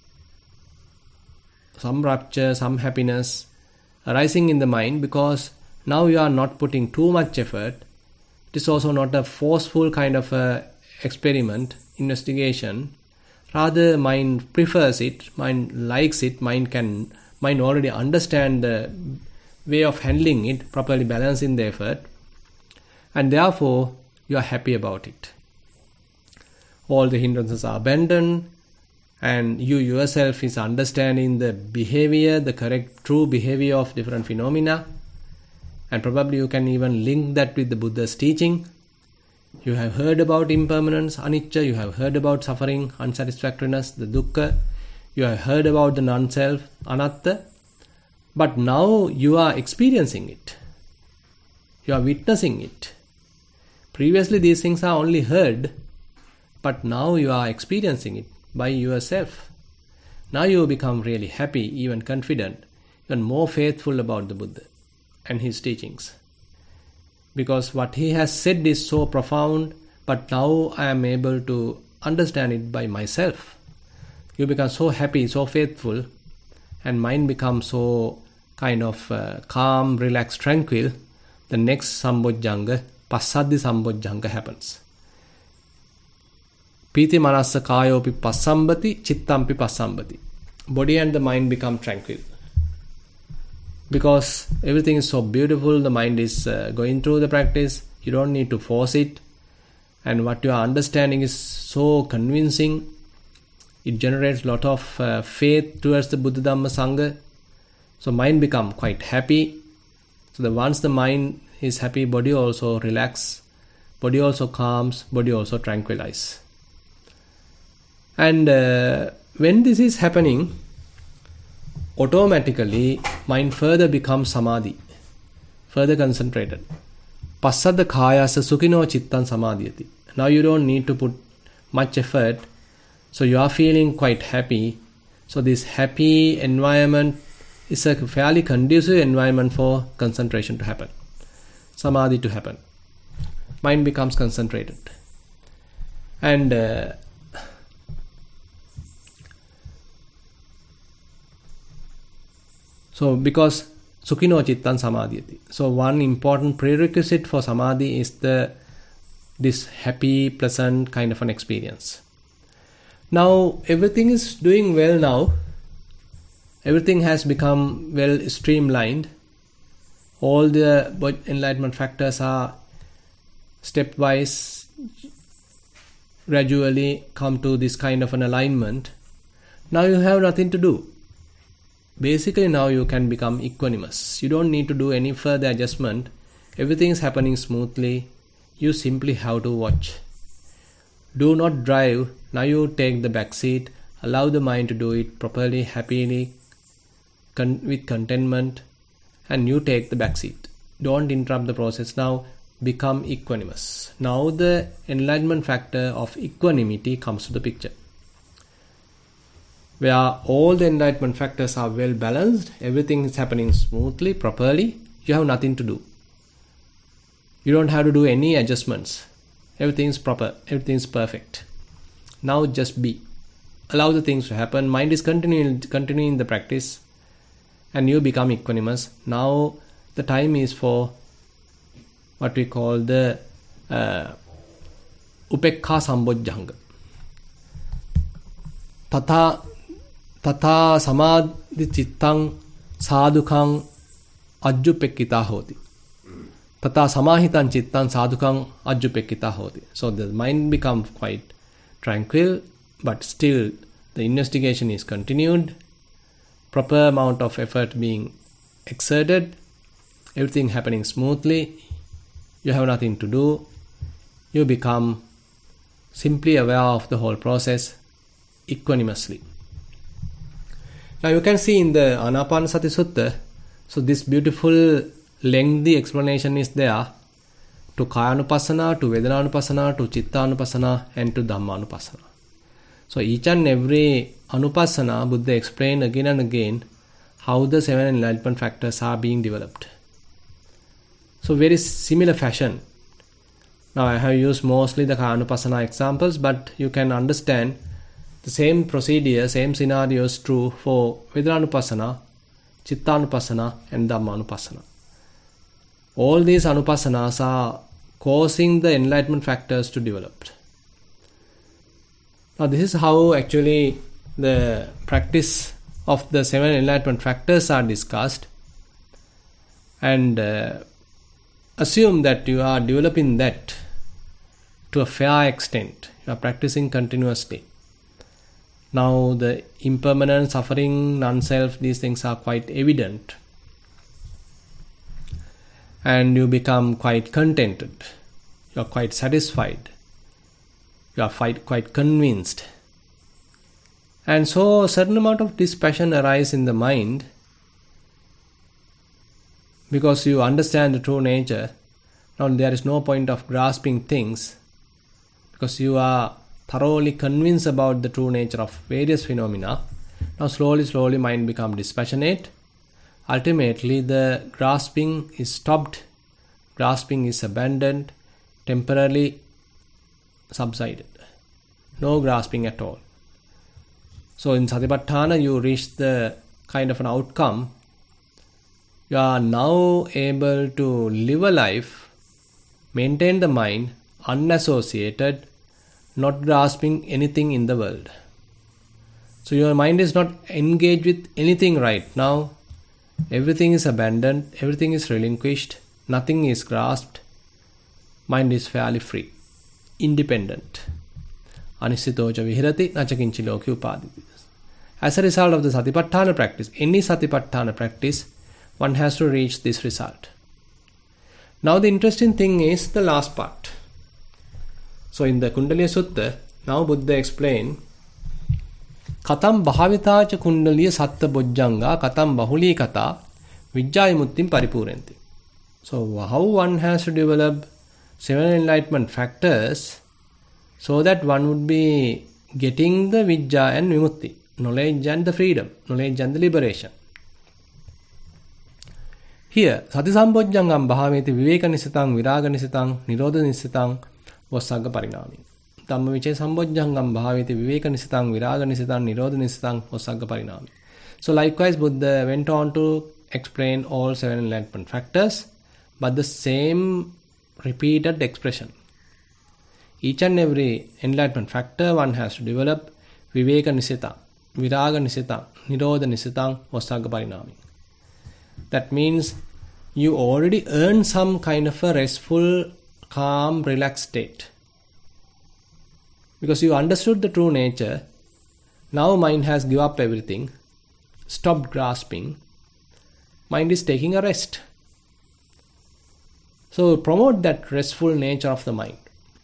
Some rapture, some happiness arising in the mind because now you are not putting too much effort. It is also not a forceful kind of a experiment, investigation. Rather, mind prefers it, mind likes it, mind can mind already understand the way of handling it, properly balancing the effort, and therefore you are happy about it. All the hindrances are abandoned, and you yourself is understanding the behavior, the correct, true behavior of different phenomena, and probably you can even link that with the Buddha's teaching. You have heard about impermanence, anicca, you have heard about suffering, unsatisfactoriness, the dukkha, you have heard about the non-self, anatta, but now you are experiencing it. You are witnessing it. Previously these things are only heard, but now you are experiencing it by yourself. Now you become really happy, even confident, even more faithful about the Buddha and his teachings. Because what he has said is so profound, but now I am able to understand it by myself. You become so happy, so faithful, and mind becomes so kind of calm, relaxed, tranquil. The next Sambojjhanga, Passaddi Sambojjhanga happens. Piti manassa kayopi passambati, chittampi passambati. Body and the mind become tranquil. Because everything is so beautiful, the mind is going through the practice, you don't need to force it. And what you are understanding is so convincing. It generates a lot of faith towards the Buddha Dhamma Sangha. So mind become quite happy. So that once the mind is happy, body also relax, body also calms, body also tranquilize. And when this is happening, automatically mind further becomes samadhi, further concentrated. Passadda kayasa sukhino chittan samadhyati. Now you don't need to put much effort, so you are feeling quite happy. So this happy environment is a fairly conducive environment for concentration to happen, samadhi to happen. Mind becomes concentrated. And so because sukhino chittan samadhyati. So one important prerequisite for samadhi is this happy, pleasant kind of an experience. Now everything is doing well now. Everything has become well streamlined. All the enlightenment factors are stepwise, gradually come to this kind of an alignment. Now you have nothing to do. Basically now you can become equanimous. You don't need to do any further adjustment. Everything is happening smoothly. You simply have to watch. Do not drive. Now you take the back seat. Allow the mind to do it properly, happily, with contentment, and you take the back seat. Don't interrupt the process. Now become equanimous. Now the enlightenment factor of equanimity comes to the picture, where all the enlightenment factors are well balanced, everything is happening smoothly, properly. You have nothing to do. You don't have to do any adjustments. Everything is proper, everything is perfect. Now just be. Allow the things to happen. Mind is continuing the practice, and you become equanimous. Now the time is for what we call the Upekha Sambojjhanga. Tata samadhi chittang sadhukang ajjupekkita hoti. Tata samahitan chittan sadhukang ajjupekkita hoti. So the mind becomes quite tranquil, but still the investigation is continued. Proper amount of effort being exerted. Everything happening smoothly. You have nothing to do. You become simply aware of the whole process equanimously. Now you can see in the Anapanasati Sutta, so this beautiful lengthy explanation is there to Kayanupassana, to Vedananupassana, to Chittanupassana, and to Dhammanupassana. So each and every Anupassana, Buddha explained again and again how the 7 enlightenment factors are being developed. So very similar fashion. Now I have used mostly the Kayanupassana examples, but you can understand the same procedure, same scenario is true for Vedananupassana, Chittanupassana, and Dhammanupassana. All these Anupassanas are causing the enlightenment factors to develop. Now this is how actually the practice of the 7 enlightenment factors are discussed, and assume that you are developing that to a fair extent, you are practicing continuously. Now the impermanence, suffering, non-self, these things are quite evident, and you become quite contented, you are quite satisfied, you are quite convinced. And so a certain amount of dispassion arises in the mind, because you understand the true nature. Now there is no point of grasping things, because you are thoroughly convinced about the true nature of various phenomena. Now slowly mind becomes dispassionate. Ultimately the grasping is stopped, grasping is abandoned, temporarily subsided. No grasping at all. So in Satipatthana you reach the kind of an outcome. You are now able to live a life, maintain the mind, unassociated, not grasping anything in the world. So your mind is not engaged with anything right now. Everything is abandoned, everything is relinquished, nothing is grasped. Mind is fairly free, independent. Anisitoja vihirati nachakinchi loki upaditi. As a result of the Satipatthana practice, any Satipatthana practice, one has to reach this result. Now the interesting thing is the last part. So in the Kundaliya Sutta, now Buddha explained, Katam bhavitacha kundaliya satta bojjanga katam bahuli kata vijjayamuttim paripurenti. So how one has to develop 7 enlightenment factors so that one would be getting the vijja and vimutti, knowledge and the freedom, knowledge and the liberation. Here, Sati Sambojjangam Bhaveti Viveka Nisitang, Viraga Nisitang, Nirodha Nisitang was Sagga Parinami. Dhammavichaya Sambojjangam Bhaveti Viveka Nisitang, Viraga Nisitang, Nirodha Nisitang was Sagga Parinami. So likewise, Buddha went on to explain all 7 enlightenment factors, but the same repeated expression. Each and every enlightenment factor one has to develop Viveka Nisitang, Viraga Nisitang, Nirodha Nisitang was Sagga Parinami. That means you already earn some kind of a restful, calm, relaxed state. Because you understood the true nature, now mind has given up everything, stopped grasping, mind is taking a rest. So promote that restful nature of the mind.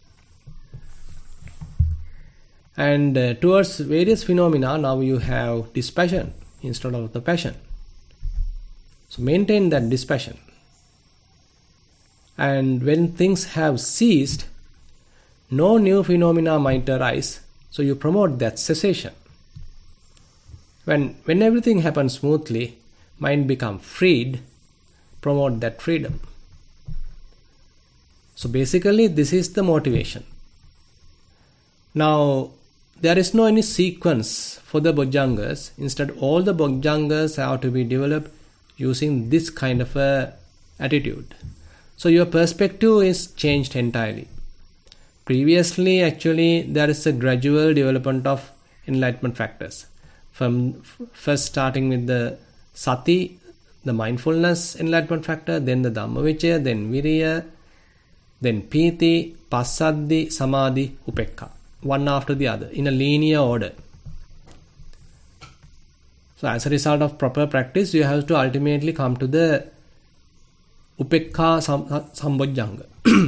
And towards various phenomena, now you have dispassion instead of the passion. So maintain that dispassion. And when things have ceased, no new phenomena might arise, so you promote that cessation. When everything happens smoothly, mind becomes freed, promote that freedom. So basically this is the motivation. Now there is no any sequence for the Bojjhangas. Instead all the Bojjhangas have to be developed using this kind of a attitude. So your perspective is changed entirely. Previously actually there is a gradual development of enlightenment factors. From first starting with the sati, the mindfulness enlightenment factor, then the dhammavichaya, then viriya, then piti, passaddhi, samadhi, upekka. One after the other in a linear order. So as a result of proper practice, you have to ultimately come to the upekka sambojjhanga.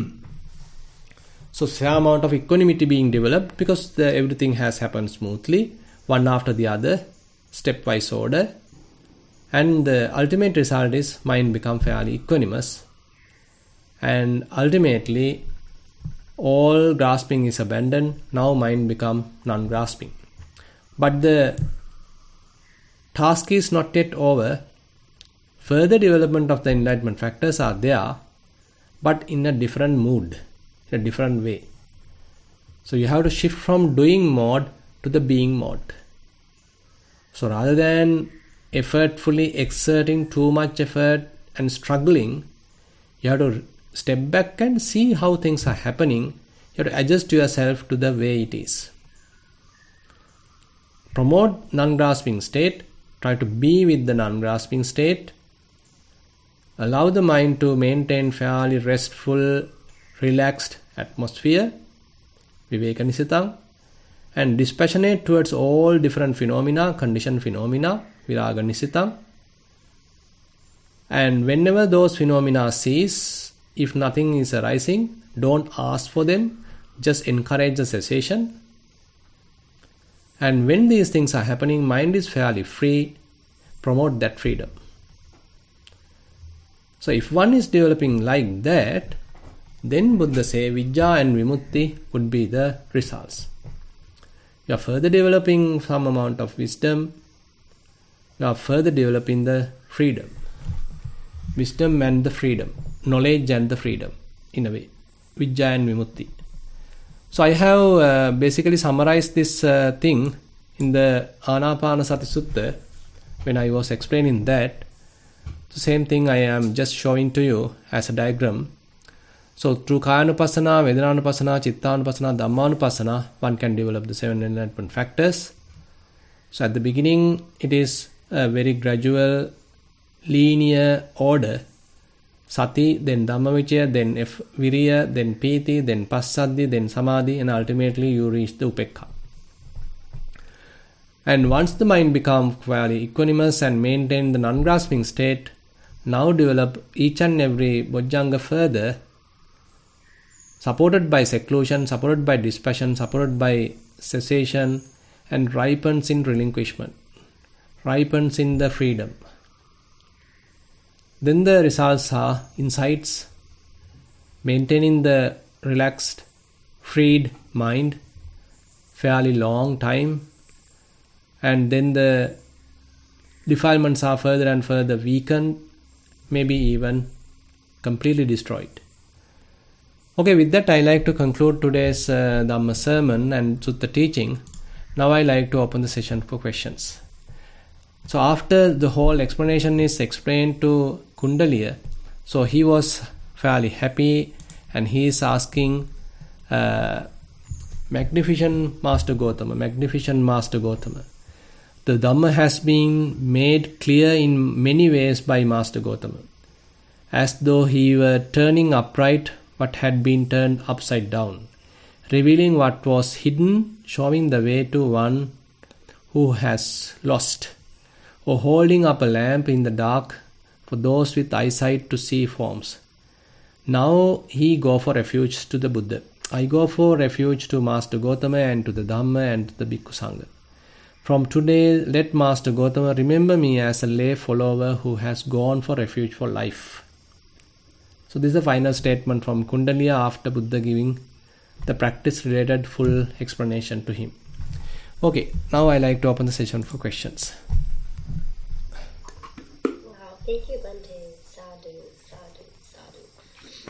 So fair amount of equanimity being developed because everything has happened smoothly, one after the other, stepwise order. And the ultimate result is mind become fairly equanimous. And ultimately, all grasping is abandoned. Now mind become non-grasping. But the task is not yet over. Further development of the enlightenment factors are there, but in a different mood, in a different way. So you have to shift from doing mode to the being mode. So rather than effortfully exerting too much effort and struggling, you have to step back and see how things are happening. You have to adjust yourself to the way it is. Promote non-grasping state, Try to be with the non-grasping state. Allow the mind to maintain fairly restful, relaxed atmosphere, viveka nisitang, and dispassionate towards all different phenomena, conditioned phenomena, viraga nisitang. And whenever those phenomena cease, if nothing is arising, don't ask for them, just encourage the cessation. And when these things are happening, mind is fairly free, promote that freedom. So if one is developing like that, then Buddha say Vijja and Vimutti would be the results. You are further developing some amount of wisdom, you are further developing the freedom. Wisdom and the freedom, knowledge and the freedom, in a way. Vijja and Vimutti. So I have basically summarized this thing in the Anapanasati Sutta when I was explaining that. The same thing I am just showing to you as a diagram. So through Kayanupassana, Vedananupassana, Chittanupassana, Dhammanupassana, one can develop the 7 enlightenment factors. So at the beginning, it is a very gradual, linear order. Sati, then Dhammavicaya, then Viriya, then Piti, then Passaddhi, then Samadhi, and ultimately you reach the Upekha. And once the mind becomes fairly equanimous and maintain the non-grasping state, now develop each and every Bojjhanga further, supported by seclusion, supported by dispassion, supported by cessation, and ripens in relinquishment, ripens in the freedom. Then the results are insights, maintaining the relaxed, freed mind, fairly long time, and then the defilements are further and further weakened, maybe even completely destroyed. Okay, with that I like to conclude today's Dhamma sermon and Sutta teaching. Now I like to open the session for questions. So after the whole explanation is explained to Kundaliya, so he was fairly happy and he is asking magnificent Master Gotama, the Dhamma has been made clear in many ways by Master Gotama, as though he were turning upright what had been turned upside down, revealing what was hidden, showing the way to one who has lost, or holding up a lamp in the dark for those with eyesight to see forms. Now he go for refuge to the Buddha. I go for refuge to Master Gotama and to the Dhamma and to the Bhikkhu Sangha. From today, let Master Gotama remember me as a lay follower who has gone for refuge for life. So this is the final statement from Kundaliya after Buddha giving the practice-related full explanation to him. Okay, now I like to open the session for questions. Wow, thank you, Bhante. Sadhu, sadhu, sadhu.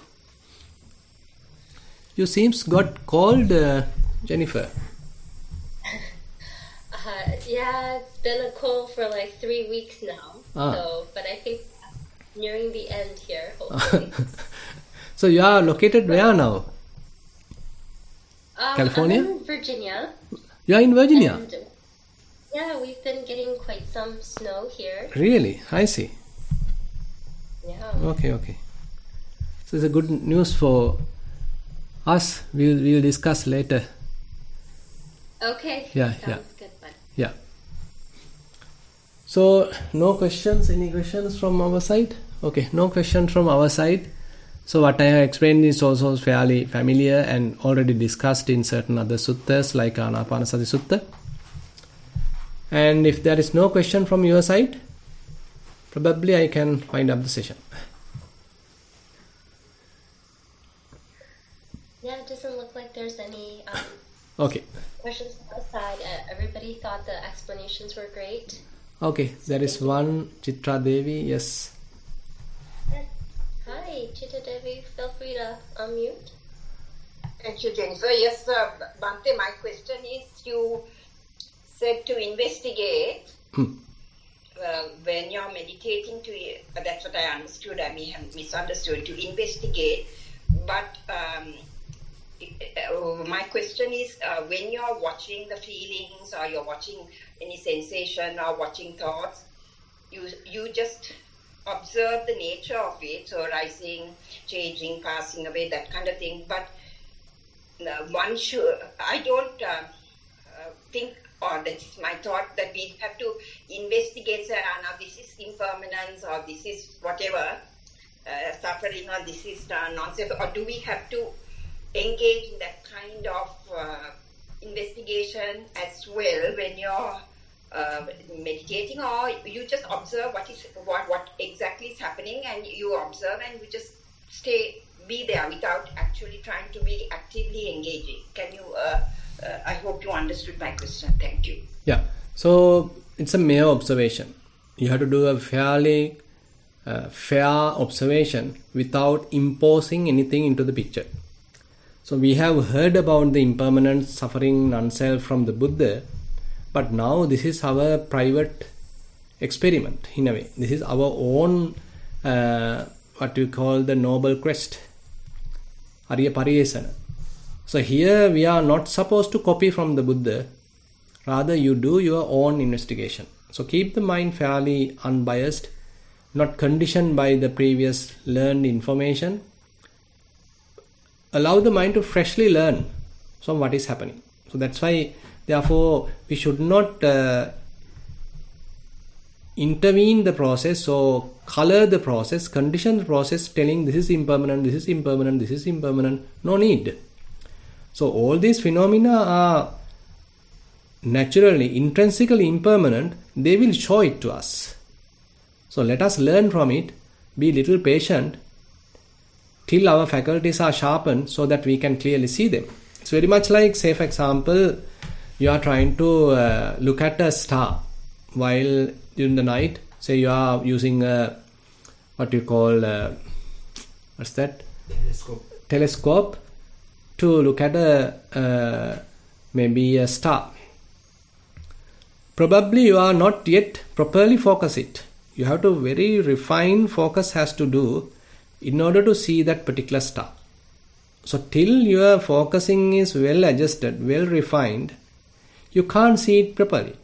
You seems got cold, Jennifer. Yeah, it's been a cold for like 3 weeks now. So, but I think nearing the end here, hopefully. So you are located where now? California? I'm in Virginia. You are in Virginia? And, yeah, we've been getting quite some snow here. Really? I see. Yeah. Okay. So it's a good news for us. We'll discuss later. Okay. Yeah. Sounds good, bud. Yeah. So no questions? Any questions from our side? Okay, no questions from our side. So what I have explained is also fairly familiar and already discussed in certain other suttas like Anapanasati Sutta. And if there is no question from your side, probably I can wind up the session. Yeah, it doesn't look like there's any Okay. questions on the side. Everybody thought the explanations were great. Okay, there is one, Chitra Devi, yes. Hi, Chitta Devi. Feel free to unmute. Thank you, Jennifer. Yes, Bhante, my question is, you said to investigate when you're meditating that's what I understood. I may have misunderstood, to investigate, but my question is, when you're watching the feelings or you're watching any sensation or watching thoughts, you just observe the nature of it, so rising, changing, passing away, that kind of thing. But one should, I don't think, or that's my thought, that we have to investigate, say, now this is impermanence, or this is whatever, suffering, or this is non-self, or do we have to engage in that kind of investigation as well when you're meditating, or you just observe what exactly is happening, and you observe and you just be there without actually trying to be actively engaging? Can you I hope you understood my question. Thank you. Yeah, so it's a mere observation. You have to do a fairly fair observation without imposing anything into the picture. So we have heard about the impermanence, suffering, non-self from the Buddha, but now this is our private experiment in a way. This is our own what we call the noble quest, Arya Pariyesana. So here we are not supposed to copy from the Buddha, rather you do your own investigation. So keep the mind fairly unbiased, not conditioned by the previous learned information. Allow the mind to freshly learn from what is happening. So that's why, therefore, we should not intervene the process or color the process, condition the process, telling this is impermanent, this is impermanent, this is impermanent. No need. So all these phenomena are naturally, intrinsically impermanent. They will show it to us. So let us learn from it, be little patient till our faculties are sharpened so that we can clearly see them. It's very much like, say for example, you are trying to look at a star while during the night. Say you are using what you call what's that? Telescope to look at maybe a star. Probably you are not yet properly focus it. You have to very refined focus has to do in order to see that particular star. So till your focusing is well adjusted, well refined, you can't see it properly.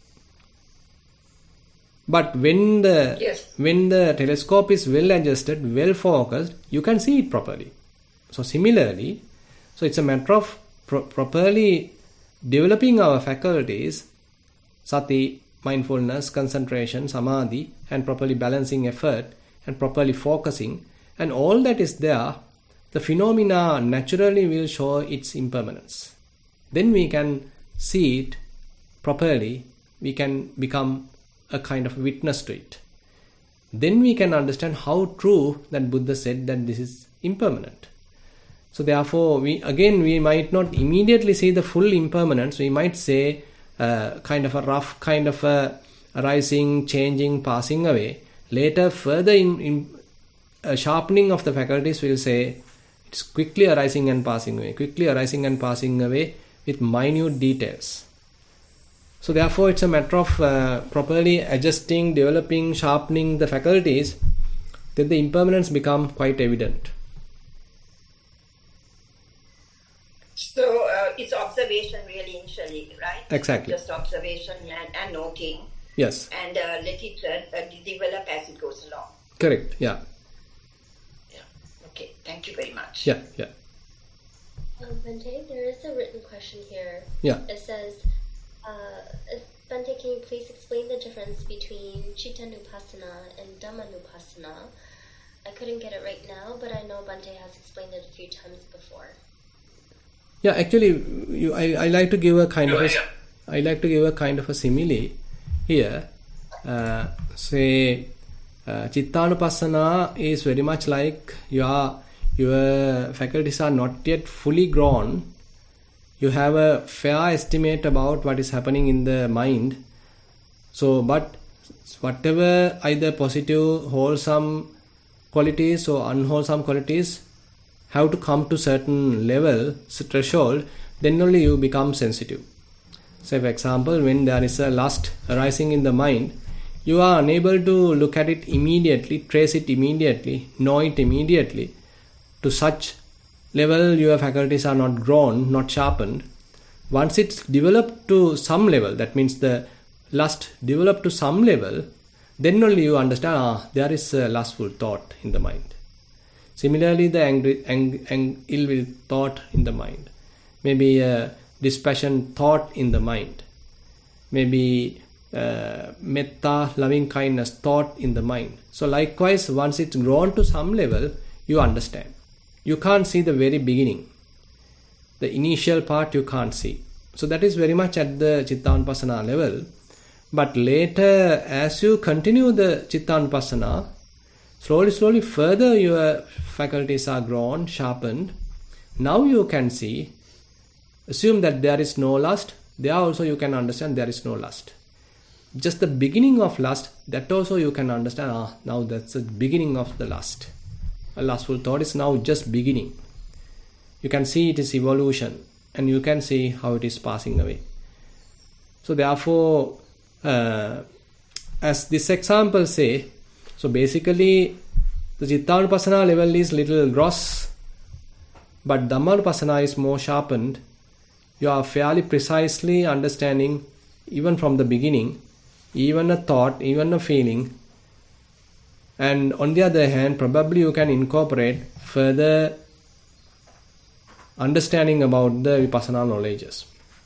But when the telescope is well adjusted, well focused, you can see it properly. So similarly, so it's a matter of properly developing our faculties, sati, mindfulness, concentration, samadhi, and properly balancing effort and properly focusing, and all that is there, the phenomena naturally will show its impermanence. Then we can see it properly, we can become a kind of witness to it. Then we can understand how true that Buddha said that this is impermanent. So therefore, we might not immediately see the full impermanence. We might say kind of a rough, kind of a arising, changing, passing away. Later, further in sharpening of the faculties, will say it's quickly arising and passing away, quickly arising and passing away with minute details. So therefore, it's a matter of properly adjusting, developing, sharpening the faculties, that the impermanence become quite evident. So it's observation really initially, right? Exactly. Just observation and noting. Yes. And let it develop as it goes along. Correct. Yeah. Yeah. Okay. Thank you very much. Yeah. Yeah. Bhante, there is a written question here. Yeah. It says, Bhante, can you please explain the difference between Chittanupassana and Dhammanupassana? I couldn't get it right now, but I know Bhante has explained it a few times before. Yeah, actually, I like to give a kind of a simile here. Say, Chittanupassana is very much like your faculties are not yet fully grown. You have a fair estimate about what is happening in the mind. So, but whatever either positive, wholesome qualities or unwholesome qualities have to come to certain level, threshold, then only you become sensitive. Say for example, when there is a lust arising in the mind, you are unable to look at it immediately, trace it immediately, know it immediately to such level your faculties are not grown, not sharpened. Once it's developed to some level, that means the lust developed to some level, then only you understand, there is a lustful thought in the mind. Similarly, the ill will thought in the mind. Maybe a dispassion thought in the mind. Maybe metta, loving kindness thought in the mind. So likewise, once it's grown to some level, you understand. You can't see the very beginning. The initial part you can't see. So that is very much at the Chittanupassana level. But later, as you continue the Chittanupassana, slowly further your faculties are grown, sharpened. Now you can see, assume that there is no lust. There also you can understand there is no lust. Just the beginning of lust, that also you can understand, now that's the beginning of the lust. A lustful thought is now just beginning. You can see it is evolution, and you can see how it is passing away. So therefore, as this example say, so basically the Chittanupassana level is little gross, but Dhammanupassana is more sharpened. You are fairly precisely understanding, even from the beginning, even a thought, even a feeling. And on the other hand, probably you can incorporate further understanding about the Vipassana knowledges.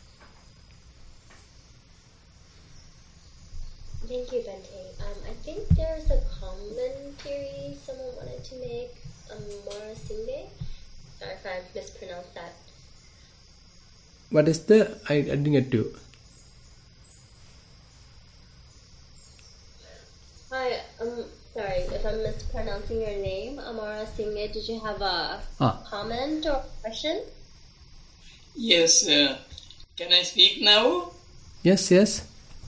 Thank you, Bhante. I think there's a commentary someone wanted to make, Amara Singhe. Sorry if I mispronounced that. What is the... I didn't get you. Hi, sorry if I'm mispronouncing your name, Amara Singhe. Did you have a comment or question? Yes. Can I speak now? Yes. Yes.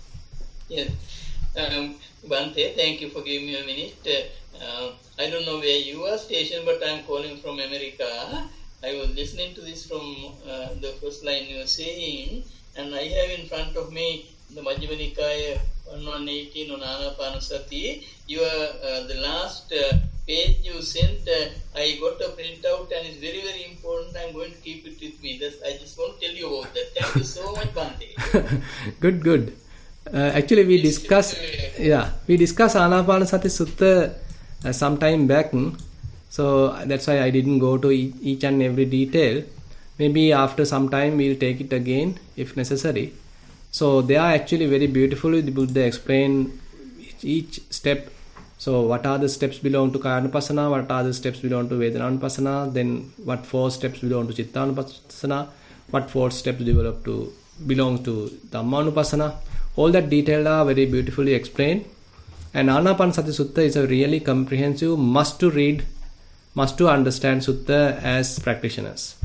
Bhante, thank you for giving me a minute. I don't know where you are stationed, but I'm calling from America. I was listening to this from the first line you were saying, and I have in front of me the Majjhima Nikaya 1118 on Anapanasati. The last page you sent, I got a printout and it's very, very important. I'm going to keep it with me. I just want to tell you about that. Thank you so much, Bhante. Good. Actually, we discussed Anapanasati Sutta some time back. So that's why I didn't go to each and every detail. Maybe after some time we'll take it again if necessary. So they are actually very beautifully, the Buddha explain each step. So what are the steps belong to Kayanupassana, what are the steps belong to Vedananupassana, then what 4 steps belong to Chittanupassana, what 4 steps belong to Dhammanupassana. All that detail are very beautifully explained. And Anapanasati Sutta is a really comprehensive, must to read, must to understand Sutta as practitioners.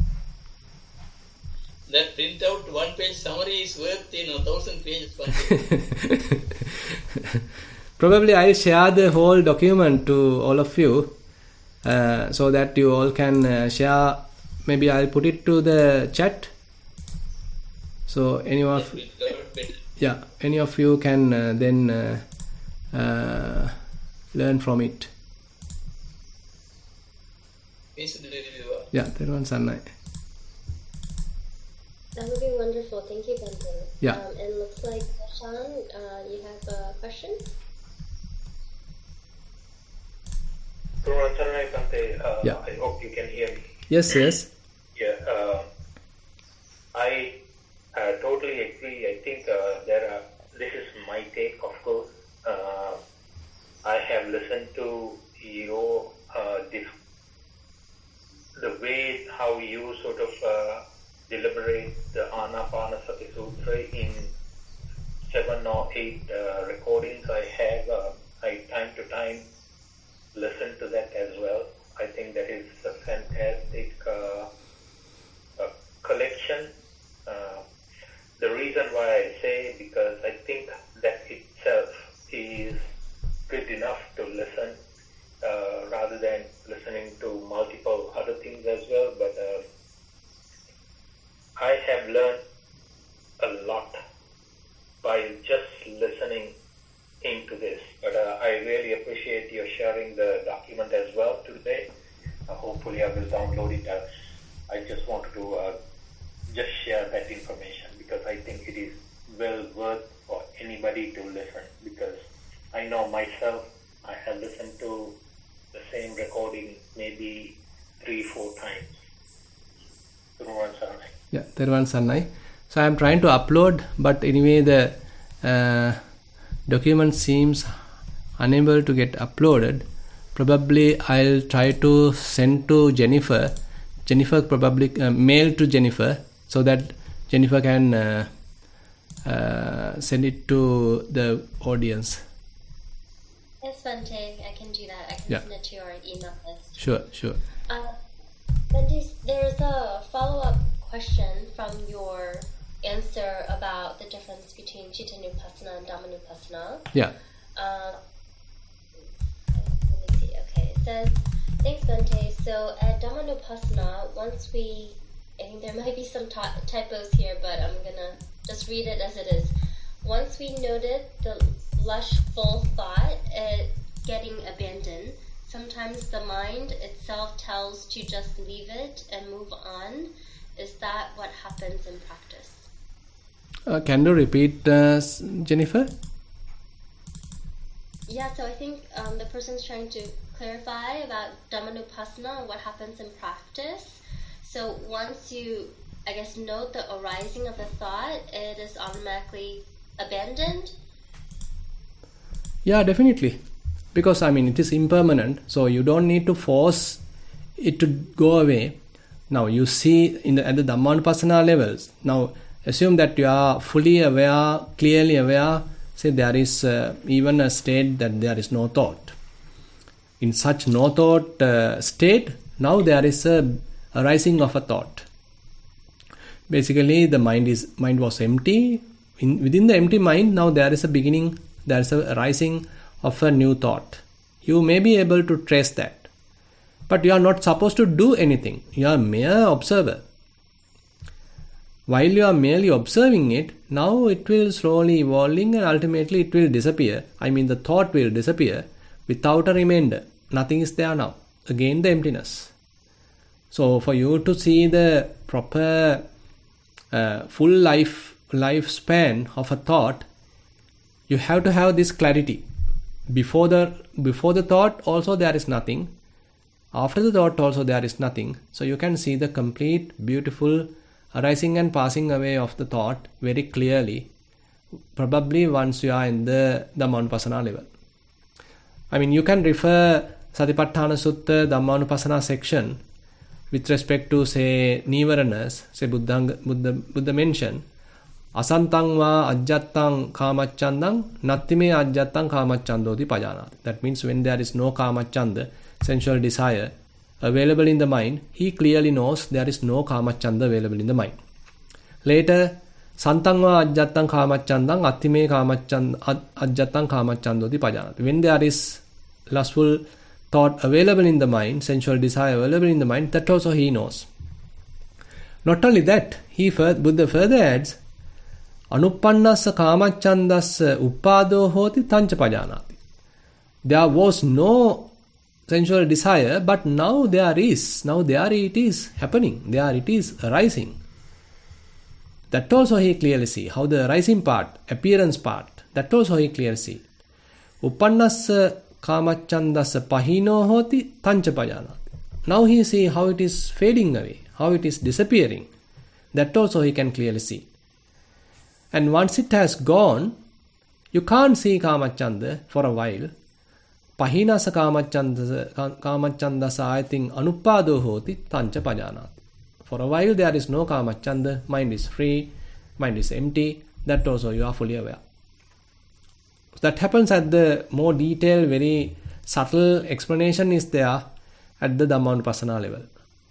That printout 1-page summary is worth 1,000 pages. Probably I'll share the whole document to all of you so that you all can share. Maybe I'll put it to the chat. So any of you can then learn from it. Yeah, Theruvan Sannai. That would be wonderful. Thank you, Bhante. Yeah. And looks like Sean, you have a question? Yeah. I hope you can hear me. Yes. Yeah. I totally agree. I think this is my take, of course. I have listened to your the way how you sort of deliberate the Anapanasati Sutra in 7 or 8 recordings. I time to time listen to that as well. I think that is a fantastic collection. The reason why I say, because I think that itself is good enough to listen rather than listening to multiple other things as well. But I have learned a lot by just listening into this. But I really appreciate your sharing the document as well today. Hopefully I will download it as just wanted to just share that information because I think it is well worth for anybody to listen, because I know myself, I have listened to the same recording maybe 3-4 times. Thiruvaan Saranai. Yeah, Thiruvaan Saranai. So I am trying to upload, but anyway the document seems unable to get uploaded. Probably I'll try to send to Jennifer. Jennifer probably mail to Jennifer so that Jennifer can send it to the audience. Yes, Bhante, I can do that. I can send it to your email list. Sure. Bhante, there's a follow-up question from your answer about the difference between Chitta Nupassana and Dhamma Nupassana. Yeah. Let me see. Okay, it says, thanks, Bhante. So at Dhamma Nupassana, once we, I think there might be some typos here, but I'm gonna just read it as it is. Once we noted the lustful thought getting abandoned, sometimes the mind itself tells to just leave it and move on. Is that what happens in practice? Can you repeat, Jennifer? Yeah, so I think the person's trying to clarify about Dhamma Nupassana and what happens in practice. So once you, I guess, note the arising of the thought, it is automatically abandoned? Yeah, definitely. Because, it is impermanent, so you don't need to force it to go away. Now, you see at the Dhammanupassana levels, now assume that you are fully aware, clearly aware, say there is even a state that there is no thought. In such no thought state, now there is a arising of a thought. Basically, the mind was empty. Within the empty mind, now there is a beginning, there is a arising of a new thought. You may be able to trace that. But you are not supposed to do anything. You are mere observer. While you are merely observing it, now it will slowly evolving and ultimately it will disappear. The thought will disappear without a remainder. Nothing is there now. Again, the emptiness. So for you to see the proper full lifespan of a thought, you have to have this clarity. Before the thought also there is nothing. After the thought also there is nothing. So you can see the complete beautiful arising and passing away of the thought very clearly. Probably once you are in the Dhammanupassana level. You can refer Satipatthana Sutta Dhammanupassana section with respect to, say, Nivaranas, say Buddha mentioned, Asantang va ajjattang kamachandang nattime ajjattang kamachandoti pajanati. That means when there is no kamachanda, sensual desire, available in the mind, he clearly knows there is no kamachanda available in the mind. Later, santang va ajjattang kamachandang attime ajjattang kamachandoti pajanati. When there is lustful thought available in the mind, sensual desire available in the mind, that also he knows. Not only that, Buddha further adds, Anuppannassa kamachandassa uppado hoti tancha pajanati. There was no sensual desire, but now there is. Now there it is happening. There it is arising. That also he clearly see. How the arising part, appearance part, that also he clearly see. Uppannassa kamachandassa pahino hoti tancha pajanati. Now he see how it is fading away, how it is disappearing. That also he can clearly see. And once it has gone, you can't see kamachanda for a while. Pahinasa kamachandasa, I think, anuppado hoti tancha pajanati. For a while there is no kamachanda, mind is free, mind is empty. That also you are fully aware. That happens at the more detailed, very subtle explanation is there at the Dhammanupassana level.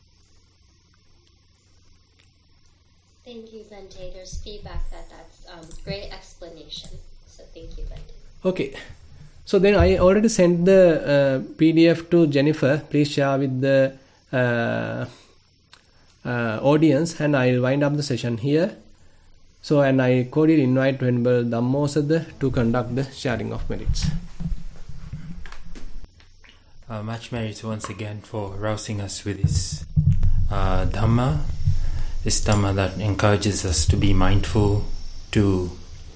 Thank you, Bhante. There's feedback that's great explanation. So thank you, Bhante. Okay. So then I already sent the PDF to Jennifer. Please share with the audience, and I'll wind up the session here. So, and I cordially invite Venerable Dhammosada to conduct the sharing of merits. Much merit once again for rousing us with his Dhamma is Dhamma that encourages us to be mindful, to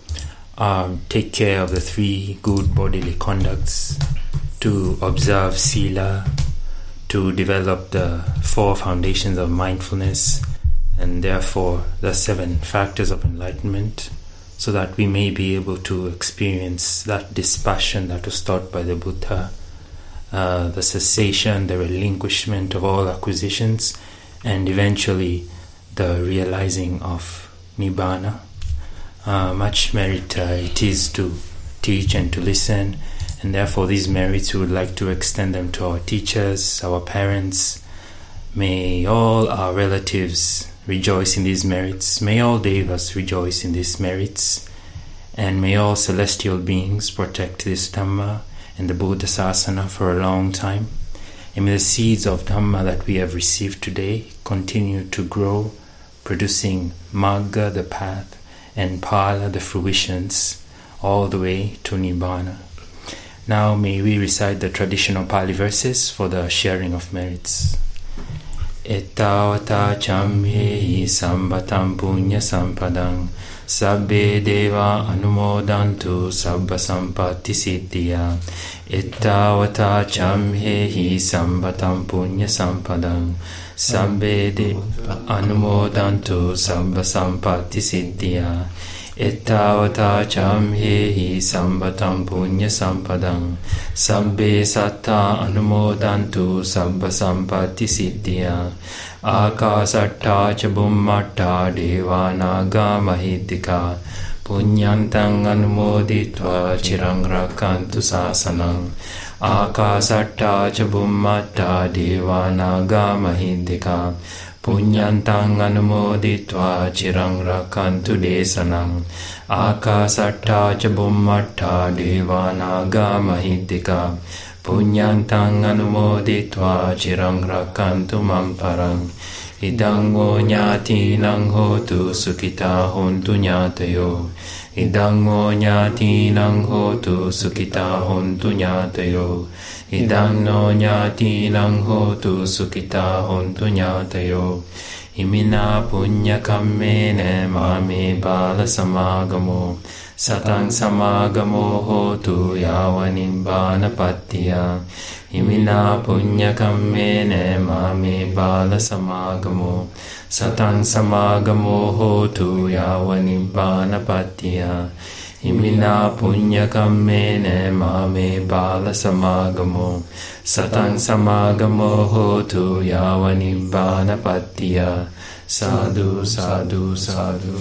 take care of the 3 good bodily conducts, to observe Sila, to develop the 4 foundations of mindfulness, and therefore the 7 factors of enlightenment, so that we may be able to experience that dispassion that was taught by the Buddha, the cessation, the relinquishment of all acquisitions, and eventually the realizing of Nibbana. Much merit it is to teach and to listen, and therefore these merits we would like to extend them to our teachers, our parents. May all our relatives rejoice in these merits. May all devas rejoice in these merits. And may all celestial beings protect this Dhamma and the Buddha Sasana for a long time. And may the seeds of Dhamma that we have received today continue to grow, producing Magga, the path, and Phala, the fruitions, all the way to Nibbana. Now may we recite the traditional Pali verses for the sharing of merits. Ettavata chamyehi sambatam punya sampadang sabbe deva anumodantu sabba sampatti siddhya. Ettavata chamyehi sambatam punya sampadang sabbe deva anumodantu sabba sampatti siddhya. Ettavata chamyehi sambatam punya sampadang sabbe satta anumodantu sabba sampatti siddhya. Akasatta ca bummatta devanaga mahiddhika punyantang anumoditva chirang rakantu sasanang. Akasatta ca bummatta devanaga mahiddhika punyantang anumoditva chirang rakantu desanang. Akasatta ca bummatta devanaga mahiddhika punyantang anumoditva chirang rakantu mamparang. Idango nyatinang hotu sukita hontu nyatayo. Idango nyatinang hotu sukita hontu nyatayo. Idanno nyatinang hotu sukita hontu nyatayo. Imina punya kammene mame bala samagamo. Satang samagamo hotu yavanibbana pattiya. Imina punya kammene mame bala samagamo. Satang samagamo hotu yavanibbana pattiya. Imina punya kammene mame bala samagamo. Satang samagamo hotu yavanibbana pattiya. Sadhu, sadhu, sadhu.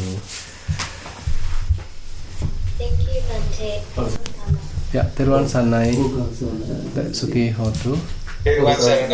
Thank you, Bhante. Ya, Teruan Sannai, Sukhi Hotu.